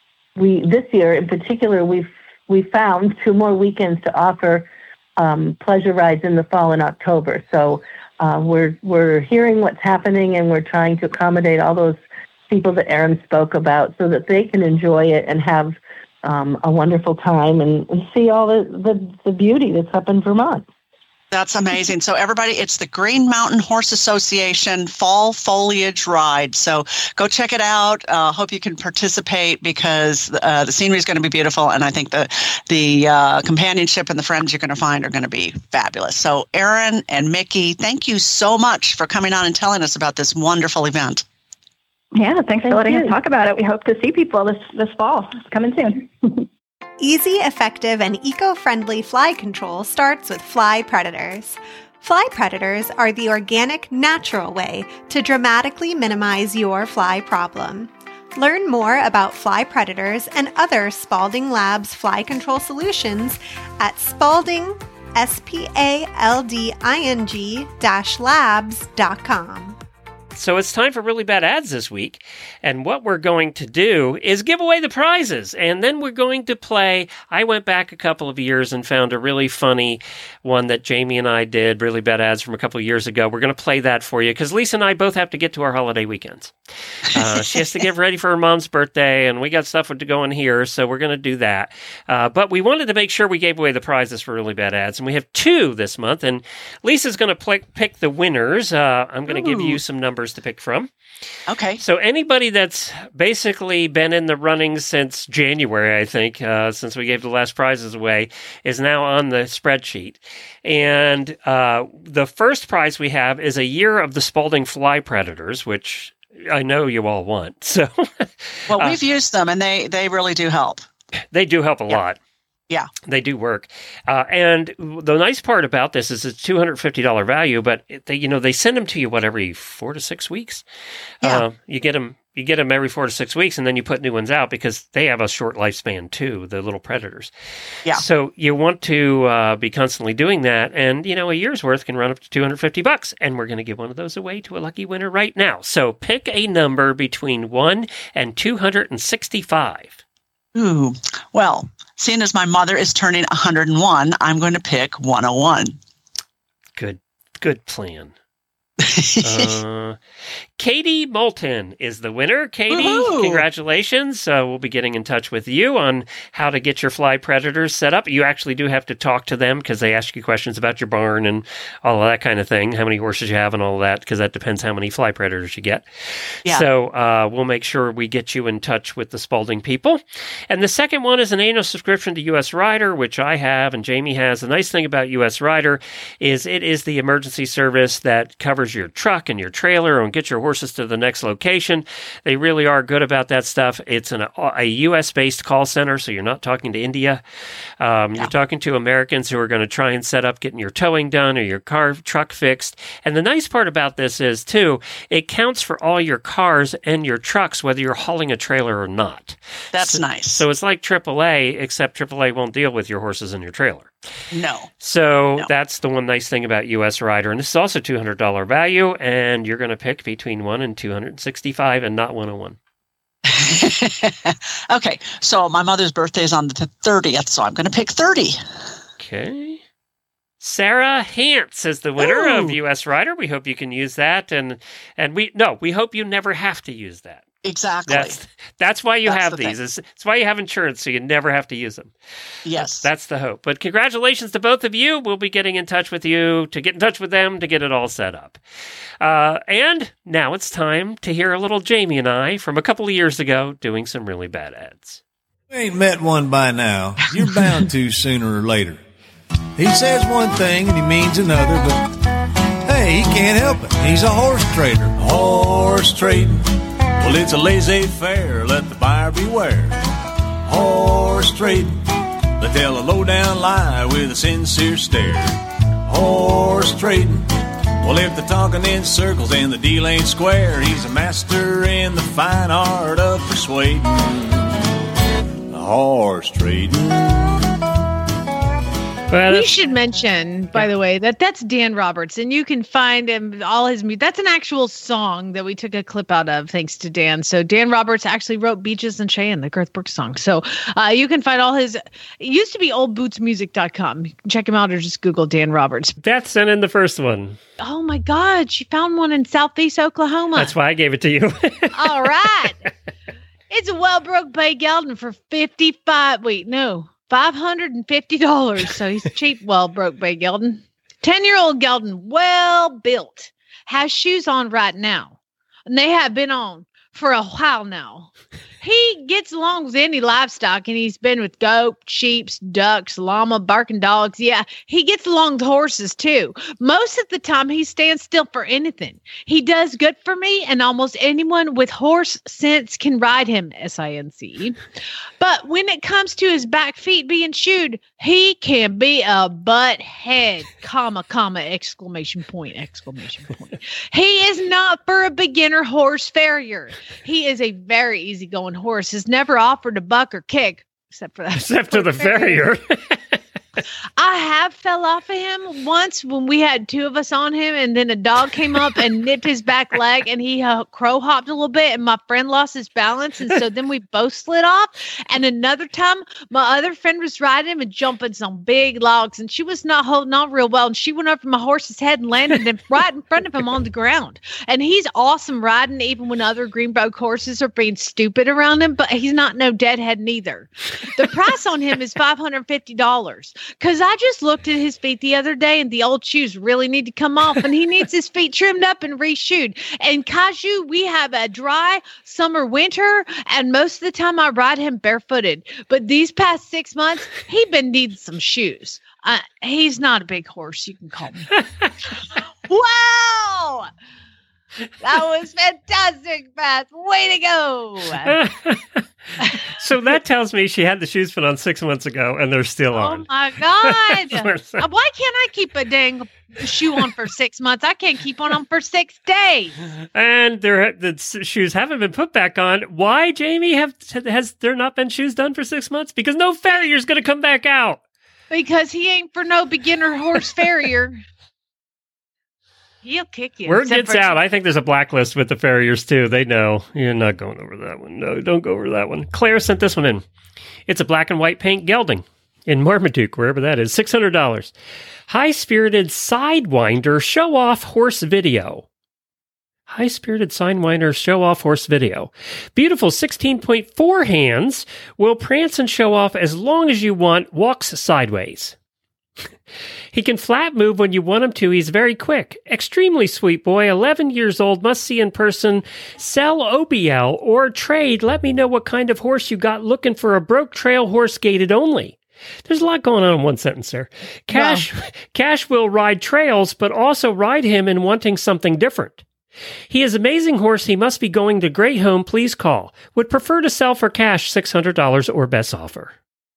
we this year in particular, we've we found two more weekends to offer um, pleasure rides in the fall in October. So uh, we're we're hearing what's happening, and we're trying to accommodate all those people that Aaron spoke about so that they can enjoy it and have um, a wonderful time and, and see all the, the, the beauty that's up in Vermont. That's amazing. So everybody, it's the Green Mountain Horse Association Fall Foliage Ride. So go check it out. Uh, hope you can participate, because uh, the scenery is going to be beautiful, and I think the the uh, companionship and the friends you're going to find are going to be fabulous. So Aaron and Mickey, thank you so much for coming on and telling us about this wonderful event. Yeah, thanks Thank for letting you. us talk about it. We hope to see people this, this fall. It's coming soon. Easy, effective, and eco-friendly fly control starts with Fly Predators. Fly Predators are the organic, natural way to dramatically minimize your fly problem. Learn more about Fly Predators and other Spalding Labs fly control solutions at Spalding, S P A L D I N G dash labs dot com. So it's time for Really Bad Ads this week, and what we're going to do is give away the prizes, and then we're going to play. I went back a couple of years and found a really funny one that Jamie and I did, Really Bad Ads from a couple of years ago. We're going to play that for you, because Lisa and I both have to get to our holiday weekends. Uh, she has to get ready for her mom's birthday, and we got stuff to go in here, so we're going to do that. Uh, but we wanted to make sure we gave away the prizes for Really Bad Ads, and we have two this month, and Lisa's going to pl- pick the winners. Uh, I'm going to give you some numbers to pick from. Okay. So anybody that's basically been in the running since January, I think, uh, since we gave the last prizes away, is now on the spreadsheet. And uh, the first prize we have is a year of the Spalding Fly Predators, which I know you all want. So, well, uh, we've used them, and they, they really do help. They do help a yeah. lot. Yeah. They do work. Uh, and the nice part about this is it's two hundred fifty dollars value, but they, you know, they send them to you, what, every four to six weeks? Yeah. Uh, you get them, you get them every four to six weeks, and then you put new ones out because they have a short lifespan too, the little predators. Yeah. So you want to uh, be constantly doing that. And, you know, a year's worth can run up to two hundred fifty bucks. And we're going to give one of those away to a lucky winner right now. So pick a number between one and two hundred sixty-five. Ooh, well, seeing as my mother is turning one hundred one, I'm going to pick one oh one. Good, good plan. uh, Katie Moulton is the winner. Katie, Woo-hoo! Congratulations. Uh, we'll be getting in touch with you on how to get your fly predators set up. You actually do have to talk to them because they ask you questions about your barn and all of that kind of thing, how many horses you have and all of that, because that depends how many fly predators you get. Yeah. So uh, we'll make sure we get you in touch with the Spalding people. And the second one is an annual subscription to U S Rider, which I have and Jamie has. The nice thing about U S Rider is it is the emergency service that covers your truck and your trailer and get your horses to the next location. They really are good about that stuff. It's an, a U S-based call center, so you're not talking to India. Um, Yeah. You're talking to Americans who are going to try and set up getting your towing done or your car truck fixed. And the nice part about this is, too, it counts for all your cars and your trucks, whether you're hauling a trailer or not. That's so, nice. So it's like triple A, except triple A won't deal with your horses and your trailer. No. So No. that's the one nice thing about U S Rider. And this is also two hundred dollars value, and you're going to pick between one and two hundred sixty-five and not one oh one. Okay, so my mother's birthday is on the thirtieth, so I'm going to pick thirty. Okay. Sarah Hance is the winner Ooh. of U S Rider. We hope you can use that. And and we, no, we hope you never have to use that. Exactly. That's that's why you That's have the these. thing. It's, it's why you have insurance, so you never have to use them. Yes. That's the hope. But congratulations to both of you. We'll be getting in touch with you to get in touch with them to get it all set up. Uh, and now it's time to hear a little Jamie and I from a couple of years ago doing some really bad ads. You ain't met one by now. You're bound to sooner or later. He says one thing and he means another, but hey, he can't help it. He's a horse trader. Horse trading. Well, it's a laissez-faire. Let the buyer beware. Horse trading. They tell a low-down lie with a sincere stare. Horse trading. Well, if they're talking in circles and the deal ain't square, he's a master in the fine art of persuading. Horse trading. Well, we should mention, by the way, that that's Dan Roberts, and you can find him all his music. That's an actual song that we took a clip out of, thanks to Dan. So Dan Roberts actually wrote "Beaches and Cheyenne," the Garth Brooks song. So uh, you can find all his. It used to be old boots music dot com. Check him out, or just Google Dan Roberts. Beth sent in the first one. Oh my God, she found one in Southeast Oklahoma. That's why I gave it to you. All right, it's a Wellbrook Bay Gelding for fifty-five. Wait, no. five hundred fifty dollars. So he's cheap. Well, broke Bay Gelding. ten-year-old Gelding, well built, has shoes on right now. And they have been on for a while now. He gets along with any livestock, and he's been with goat, sheep, ducks, llama, barking dogs. Yeah, he gets along with horses, too. Most of the time, he stands still for anything. He does good for me, and almost anyone with horse sense can ride him, S I N C E. But when it comes to his back feet being shoed, he can be a butt head, comma, comma, exclamation point, exclamation point. He is not for a beginner horse farrier. He is a very easygoing horse, has never offered a buck or kick, except for that. Except to the farrier. I have fell off of him once when we had two of us on him, and then a dog came up and nipped his back leg, and he uh, crow hopped a little bit, and my friend lost his balance, and so then we both slid off. And another time, my other friend was riding him and jumping some big logs, and she was not holding on real well, and she went over my horse's head and landed in, right in front of him on the ground. And he's awesome riding, even when other Greenbroke horses are being stupid around him, but he's not no deadhead neither. The price on him is five hundred fifty dollars. Because I just looked at his feet the other day, and the old shoes really need to come off, and he needs his feet trimmed up and reshoed. And Kaju, we have a dry summer, winter, and most of the time I ride him barefooted. But these past six months, he been needing some shoes. Uh, he's not a big horse, you can call me. Wow! That was fantastic, Beth. Way to go. So that tells me she had the shoes put on six months ago, and they're still Oh on. my God. Uh, Why can't I keep a dang shoe on for six months? I can't keep on them for six days. And there, the s- shoes haven't been put back on. Why, Jamie? Have has there not been shoes done for six months? Because no farrier's going to come back out. Because he ain't for no beginner horse farrier. He'll kick you. Word Except gets for- out. I think there's a blacklist with the farriers too. They know. You're not going over that one. No, don't go over that one. Claire sent this one in. It's a black and white paint gelding in Marmaduke, wherever that is. six hundred dollars. High-spirited sidewinder show-off horse video. High-spirited sidewinder show-off horse video. Beautiful sixteen point four hands will prance and show off as long as you want. Walks sideways. He can flat move when you want him to. He's very quick. Extremely sweet boy. eleven years old. Must see in person. Sell O B L or trade. Let me know what kind of horse you got. Looking for a broke trail horse gated only. There's a lot going on in one sentence there. Cash, wow. Cash will ride trails, but also ride him in wanting something different. He is amazing horse. He must be going to great home. Please call. Would prefer to sell for cash six hundred dollars or best offer.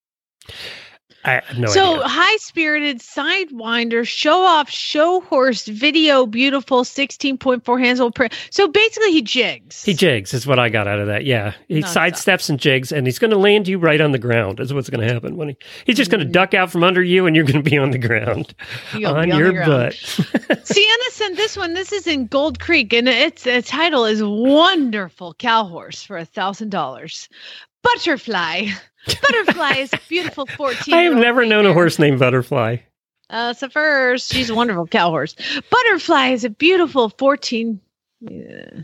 I have no so idea. high-spirited sidewinder show-off show horse video beautiful sixteen point four hands will print. So basically he jigs. He jigs is what I got out of that. Yeah. He Not sidesteps and jigs, and he's going to land you right on the ground is what's going to happen. when he He's just going to duck out from under you, and you're going to be on the ground. You'll on be on your the ground. butt. Sienna sent this one. This is in Gold Creek, and its the title is Wonderful Cow Horse for a thousand dollars. Butterfly. Butterfly is a beautiful fourteen. I have never known a horse named Butterfly. Uh, so first, she's a wonderful cow horse. Butterfly is a beautiful fourteen. Yeah.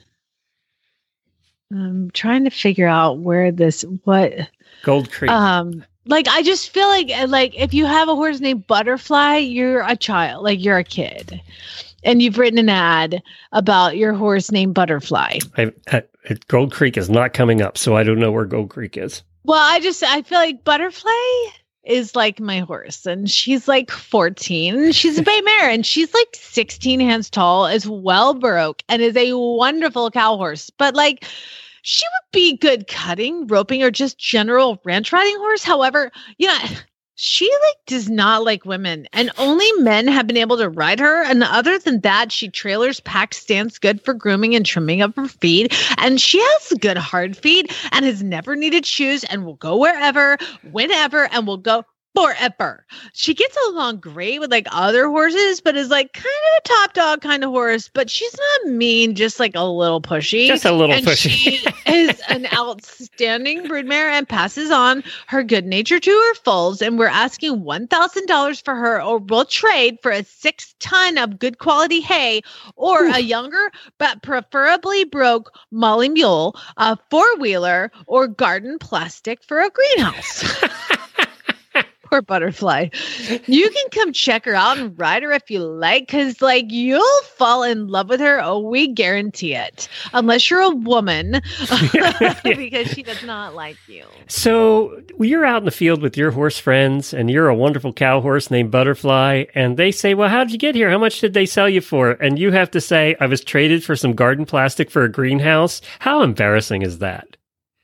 I'm trying to figure out where this what Gold Creek. um like I just feel like like if you have a horse named Butterfly, you're a child, like you're a kid, and you've written an ad about your horse named Butterfly. I, I, Gold Creek is not coming up, so I don't know where Gold Creek is. Well, I just I feel like Butterfly is like my horse, and she's like fourteen. She's a bay mare, and she's like sixteen hands tall, is well broke, and is a wonderful cow horse. But like, she would be good cutting, roping, or just general ranch riding horse. However, you know, she like does not like women, and only men have been able to ride her. And other than that, she trailers, packs, stands good for grooming and trimming of her feed. And she has good hard feed and has never needed shoes and will go wherever, whenever, and will go forever. She gets along great with like other horses, but is like kind of a top dog kind of horse. But she's not mean, just like a little pushy. Just a little and pushy. She is an outstanding broodmare and passes on her good nature to her foals. And we're asking one thousand dollars for her, or we'll trade for a six ton of good quality hay, or Ooh. a younger but preferably broke Molly mule, a four wheeler, or garden plastic for a greenhouse. Poor Butterfly. You can come check her out and ride her if you like, because like you'll fall in love with her. Oh, we guarantee it. Unless you're a woman, because she does not like you. So you're out in the field with your horse friends, and you're a wonderful cow horse named Butterfly, and they say, well, how did you get here? How much did they sell you for? And you have to say, I was traded for some garden plastic for a greenhouse. How embarrassing is that?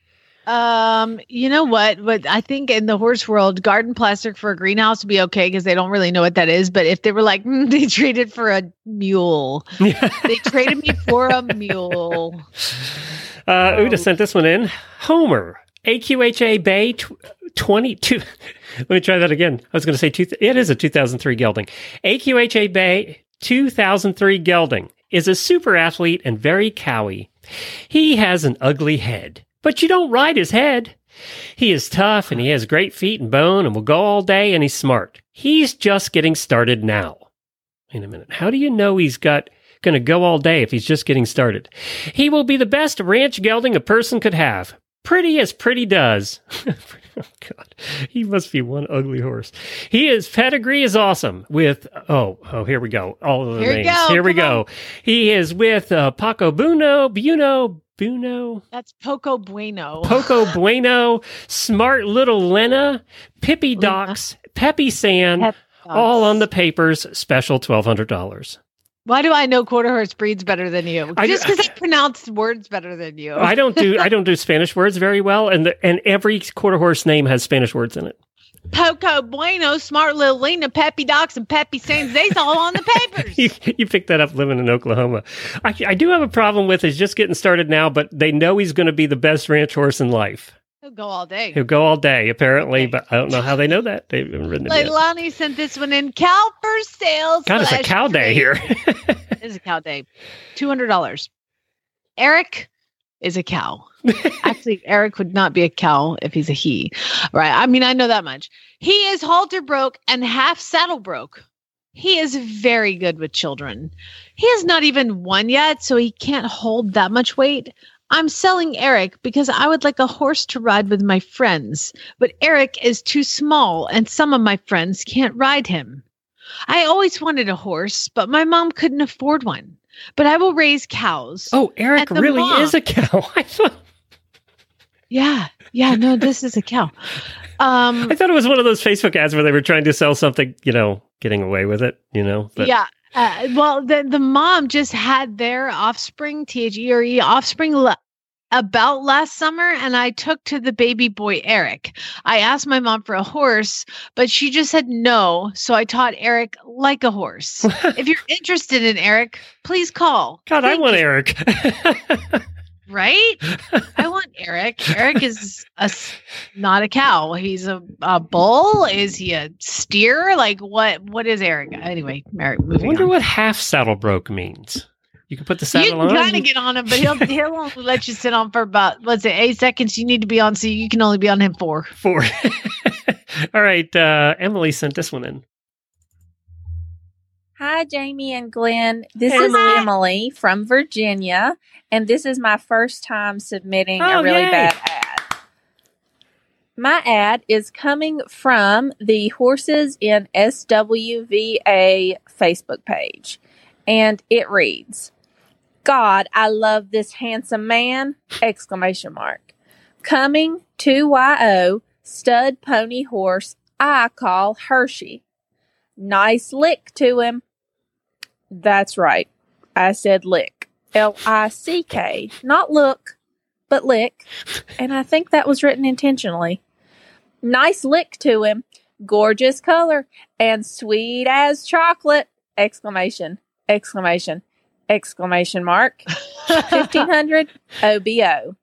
Um, you know what? But I think in the horse world, garden plastic for a greenhouse would be okay because they don't really know what that is. But if they were like, mm, they traded for a mule, they traded me for a mule. Uh, Uda sent this one in. Homer, A Q H A Bay tw- twenty-two. Let me try that again. I was going to say two. Th- it is a two thousand three gelding. A Q H A Bay two thousand three gelding is a super athlete and very cowy. He has an ugly head. But you don't ride his head. He is tough, and he has great feet and bone, and will go all day, and he's smart. He's just getting started now. Wait a minute. How do you know he's got going to go all day if he's just getting started? He will be the best ranch gelding a person could have. Pretty as pretty does. Oh, God. He must be one ugly horse. He is pedigree is awesome with, oh, oh, here we go. All of the here names. Go, here we go. On. He is with uh, Paco Buno, Buno, Buno. That's Poco Bueno. Poco Bueno, Smart Little Lena, Pippi Docs, Peppy San, Pep all on the papers, special twelve hundred dollars. Why do I know quarter horse breeds better than you? I Just do- because I pronounce words better than you. I don't do I don't do Spanish words very well, and the, and every quarter horse name has Spanish words in it. Poco Bueno, Smart Little Lena, Peppy Docs, and Peppy Saints. They's all on the papers. you, you picked that up living in Oklahoma. I, I do have a problem with is just getting started now, but they know he's going to be the best ranch horse in life. He'll go all day. He'll go all day, apparently, but I don't know how they know that. They haven't ridden him yet. Leilani sent this one in. Cow for sale. God, it's a slash cow day trade. here. It is a cow day. two hundred dollars. Eric is a cow. Actually, Eric would not be a cow if he's a he. Right. I mean, I know that much. He is halter broke and half saddle broke. He is very good with children. He has not even won yet, so he can't hold that much weight. I'm selling Eric because I would like a horse to ride with my friends, but Eric is too small and some of my friends can't ride him. I always wanted a horse, but my mom couldn't afford one. But I will raise cows. Oh, Eric And the really mom- is a cow. I thought Yeah. Yeah. No, this is a cow. Um, I thought it was one of those Facebook ads where they were trying to sell something, you know, getting away with it, you know. But yeah. Uh, well, the, the mom just had their offspring, T H E R E, offspring la- about last summer, and I took to the baby boy, Eric. I asked my mom for a horse, but she just said no, so I taught Eric like a horse. If you're interested in Eric, please call. God, I Thank want you. Eric. Right? I want Eric. Eric is a, s- not a cow. He's a, a bull. Is he a steer? Like what? What is Eric? Anyway, Eric, I moving wonder on. what half saddle broke means. You can put the You saddle can on. kind of get on him, but he'll he'll only let you sit on for about what's it eight seconds. You need to be on, so you can only be on him four. Four. All right. Uh, Emily sent this one in. Hi, Jamie and Glenn. This Hey, is Emily. Emily from Virginia, and this is my first time submitting Oh, a really yay. bad ad. My ad is coming from the Horses in S W V A Facebook page, and it reads, God, I love this handsome man! Exclamation mark. Coming to Y O, stud pony horse I call Hershey. Nice lick to him. That's right. I said lick. L I C K. Not look, but lick. And I think that was written intentionally. Nice lick to him. Gorgeous color. And sweet as chocolate. Exclamation. Exclamation. Exclamation mark. fifteen hundred O B O.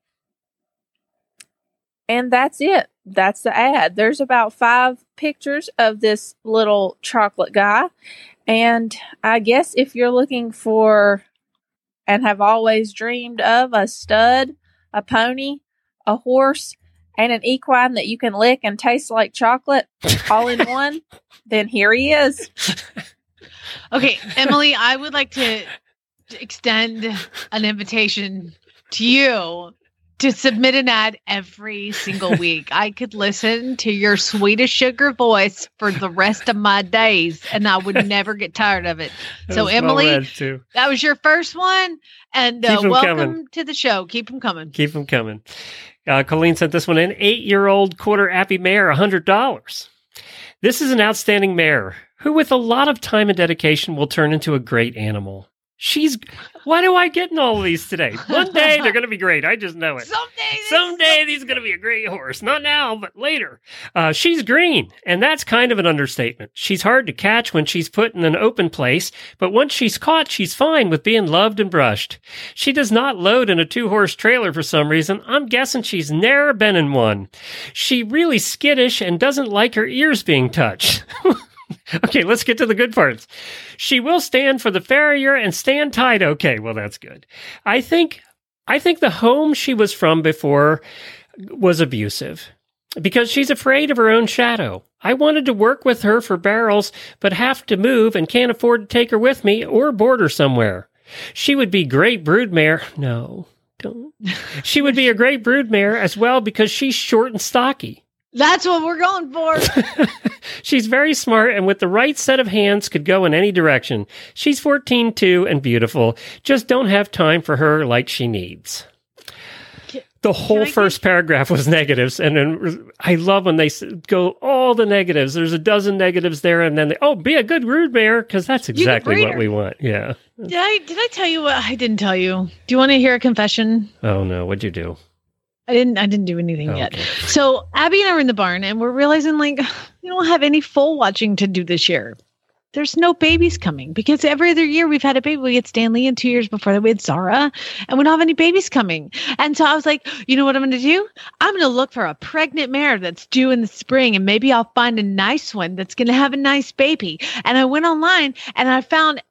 And that's it. That's the ad. There's about five pictures of this little chocolate guy. And I guess if you're looking for and have always dreamed of a stud, a pony, a horse, and an equine that you can lick and taste like chocolate all in one, then here he is. Okay, Emily, I would like to extend an invitation to you to submit an ad every single week. I could listen to your sweet as sugar voice for the rest of my days, and I would never get tired of it. That So, was well Emily, read, too. that was your first one, and uh, Keep 'em welcome coming. to the show. Keep them coming. Keep them coming. Uh, Colleen sent this one in. Eight-year-old quarter appy mare, one hundred dollars. This is an outstanding mare who, with a lot of time and dedication, will turn into a great animal. She's... Why do I get in all of these today? One day they're going to be great. I just know it. Someday, Someday these are going to be a great horse. Not now, but later. Uh, she's green, and that's kind of an understatement. She's hard to catch when she's put in an open place, but once she's caught, she's fine with being loved and brushed. She does not load in a two-horse trailer for some reason. I'm guessing she's never been in one. She really skittish and doesn't like her ears being touched. Okay, let's get to the good parts. She will stand for the farrier and stand tight. Okay, well, that's good. I think, I think the home she was from before was abusive because she's afraid of her own shadow. I wanted to work with her for barrels, but have to move and can't afford to take her with me or board her somewhere. She would be great broodmare. No, don't. She would be a great broodmare as well because she's short and stocky. That's what we're going for. She's very smart and with the right set of hands could go in any direction. She's fourteen too and beautiful. Just don't have time for her like she needs. The whole first paragraph was negatives, and then I love when they s- go all the negatives. There's a dozen negatives there, and then they, oh, be a good brood mare, because that's exactly what we want. Yeah. Did I did I tell you what I didn't tell you? Do you want to hear a confession? Oh no, what'd you do? I didn't I didn't do anything Oh, yet. okay. So Abby and I were in the barn, and we're realizing like we don't have any foal watching to do this year. There's no babies coming because every other year we've had a baby. We had Stanley, and two years before that we had Zara, and we don't have any babies coming. And so I was like, you know what I'm going to do? I'm going to look for a pregnant mare that's due in the spring, and maybe I'll find a nice one that's going to have a nice baby. And I went online and I found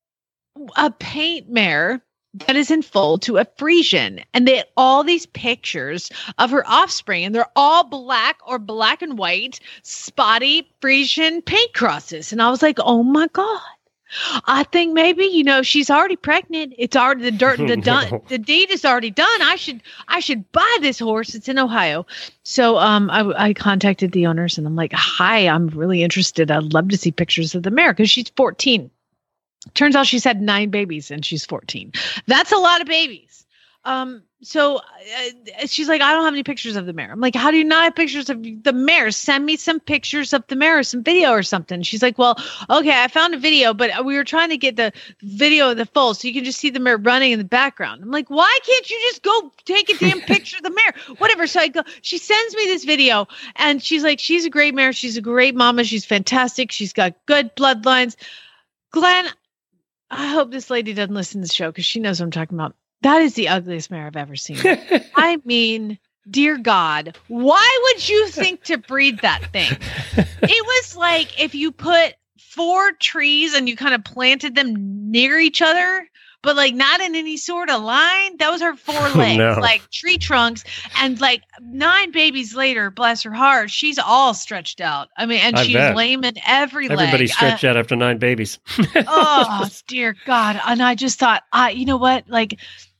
a paint mare that is in foal to a Frisian, and they had all these pictures of her offspring, and they're all black or black and white spotty Frisian paint crosses. And I was like, oh my God, I think maybe, you know, she's already pregnant. It's already the dirt, the done, No. the deed is already done. I should, I should buy this horse. It's in Ohio. So, um, I, I contacted the owners, and I'm like, hi, I'm really interested. I'd love to see pictures of the mare because she's fourteen. Turns out she's had nine babies and she's fourteen. That's a lot of babies. Um, so uh, she's like, I don't have any pictures of the mare. I'm like, how do you not have pictures of the mare? Send me some pictures of the mare, some video or something. She's like, well, okay, I found a video, but we were trying to get the video of the foal so you can just see the mare running in the background. I'm like, why can't you just go take a damn picture of the mare? Whatever. So I go, she sends me this video, and she's like, she's a great mare. She's a great mama. She's fantastic. She's got good bloodlines. Glenn, I hope this lady doesn't listen to the show because she knows what I'm talking about. That is the ugliest mare I've ever seen. I mean, dear God, why would you think to breed that thing? It was like if you put four trees and you kind of planted them near each other, but like not in any sort of line. That was her four Oh, legs, no. like tree trunks. And like nine babies later, bless her heart, she's all stretched out. I mean, and I she's bet. lame in every leg. Everybody stretched Uh, out after nine babies. oh dear God. And I just thought, I, you know what? Like,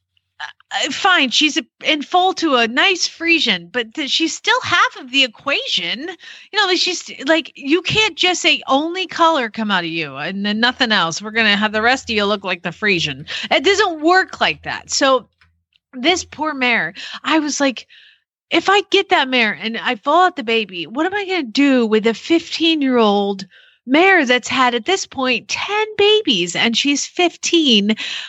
uh, fine, she's a, in full to a nice Frisian, but th- she's still half of the equation. You know, like she's like, you can't just say only color come out of you and then nothing else. We're going to have the rest of you look like the Frisian. It doesn't work like that. So this poor mare, I was like, if I get that mare and I fall out the baby, what am I going to do with a fifteen year old mare that's had at this point ten babies and she's fifteen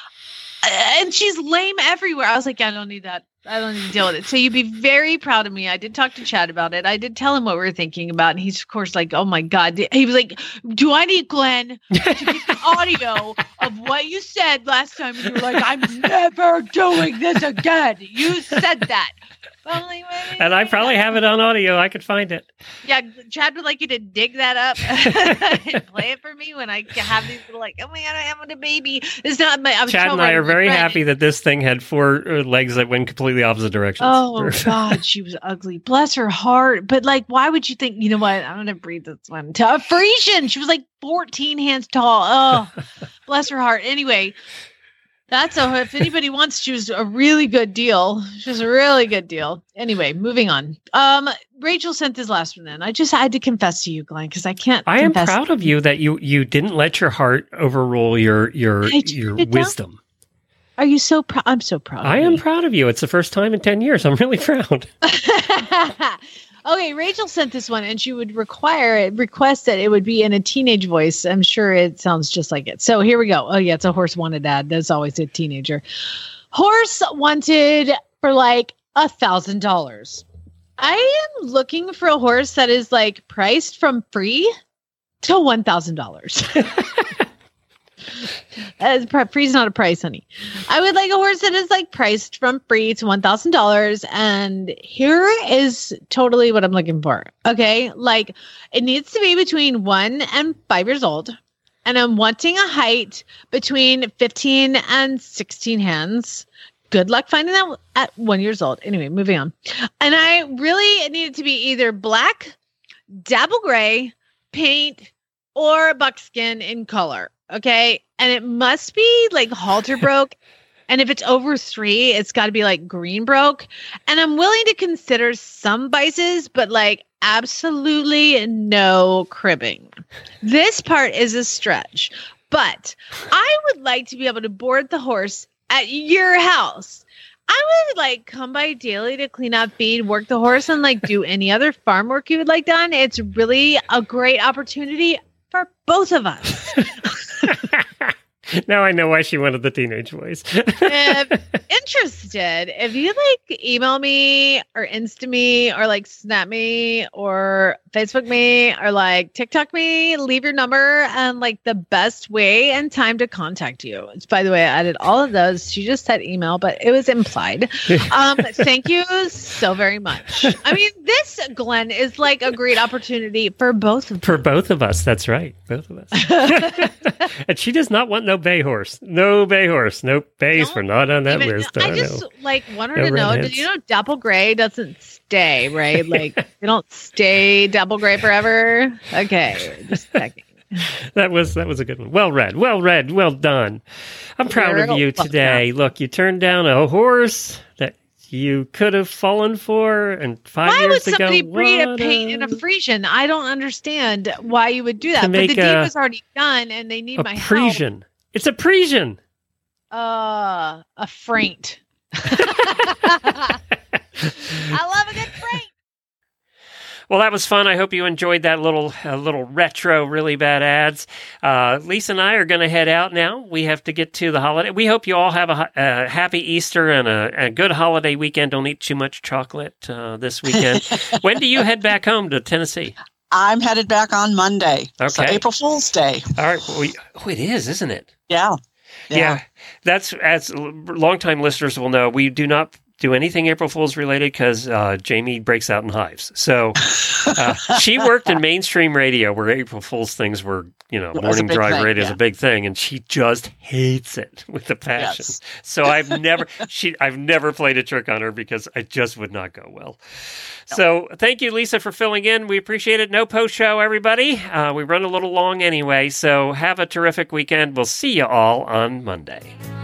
uh, and she's lame everywhere? I was like, yeah, I don't need that. I don't need to deal with it. So you'd be very proud of me. I did talk to Chad about it. I did tell him what we were thinking about. And he's, of course, like, oh my God. He was like, do I need Glenn to get the audio of what you said last time? And you were like, I'm never doing this again. You said that. I'm like, wait, wait, And I probably have it on audio. I could find it. yeah, Chad would like you to dig that up and play it for me when I have these little like, oh my God, I have a baby. It's not my. I was Chad and I are very happy that this thing had four uh, legs that went completely opposite directions. Oh God, she was ugly. Bless her heart. But like, why would you think? You know what? I'm gonna breed this one to a Frisian. She was like fourteen hands tall. Oh, bless her heart. Anyway. That's a, if anybody wants, she was a really good deal. She was a really good deal. Anyway, moving on. Um, Rachel sent this last one in. I just had to confess to you, Glenn, because I can't. I am confess. proud of you that you you didn't let your heart overrule your your I did your it, Doc. wisdom. Are you so proud? I'm so proud. I of am you. proud of you. It's the first time in ten years. I'm really proud. Okay, Rachel sent this one, and she would require it, request that it would be in a teenage voice. I'm sure it sounds just like it. So here we go. Oh yeah, it's a horse wanted ad. That's always a teenager. Horse wanted for like a thousand dollars. I am looking for a horse that is like priced from free to one thousand dollars. Free is not a price, honey. I would like a horse that is like priced from free to one thousand dollars. And here is totally what I'm looking for. Okay. Like it needs to be between one and five years old. And I'm wanting a height between fifteen and sixteen hands. Good luck finding that at one years old. Anyway, moving on. And I really need it to be either black, dapple gray, paint, or buckskin in color. Okay. And it must be like halter broke. And if it's over three, it's got to be like green broke. And I'm willing to consider some bices, but like absolutely no cribbing. This part is a stretch, but I would like to be able to board the horse at your house. I would like come by daily to clean up, feed, work the horse, and like do any other farm work you would like done. It's really a great opportunity for both of us. Now I know why she wanted the teenage voice. If interested, if you like email me or Insta me or like Snap me or Facebook me or like TikTok me, leave your number and like the best way and time to contact you. It's, by the way, I added all of those. She just said email, but it was implied. Um, thank you so very much. I mean, this, Glenn, is like a great opportunity for both of For both of us. That's right. Both of us. And she does not want no bay horse. No bay horse. No bays for not on that Even, list. I Oh, just no. like want her No to know. redheads. Did you know Dapple Gray doesn't stay, right? Like they don't stay Dapple Gray forever. Okay, just checking. That was that was a good one. Well read. Well read. Well done. I'm proud You're of you welcome. today. Look, you turned down a horse that you could have fallen for, and five Why years would ago, somebody breed a what paint in a Frisian? I don't understand why you would do that. To But the make deed a- was already done, and they need a my Parisian. It's a Parisian. help. Uh, a Fraint. I love a good Fraint. Well, that was fun. I hope you enjoyed that little uh, little retro, really bad ads. Uh, Lisa and I are going to head out now. We have to get to the holiday. We hope you all have a, ha- a happy Easter and a, a good holiday weekend. Don't eat too much chocolate uh, this weekend. When do you head back home to Tennessee? I'm headed back on Monday. So Okay. April Fool's Day. All right. Well, we, oh, it is, isn't it? Yeah. Yeah. That's, as longtime listeners will know, we do not do anything April Fool's related because uh, Jamie breaks out in hives. So uh, she worked in mainstream radio where April Fool's things were, you know, It was a morning big drive thing, radio is yeah. a big thing, and she just hates it with a passion. Yes. So I've never she I've never played a trick on her because I just would not go well. So thank you, Lisa, for filling in. We appreciate it. No post show, everybody. Uh, we run a little long anyway, so have a terrific weekend. We'll see you all on Monday.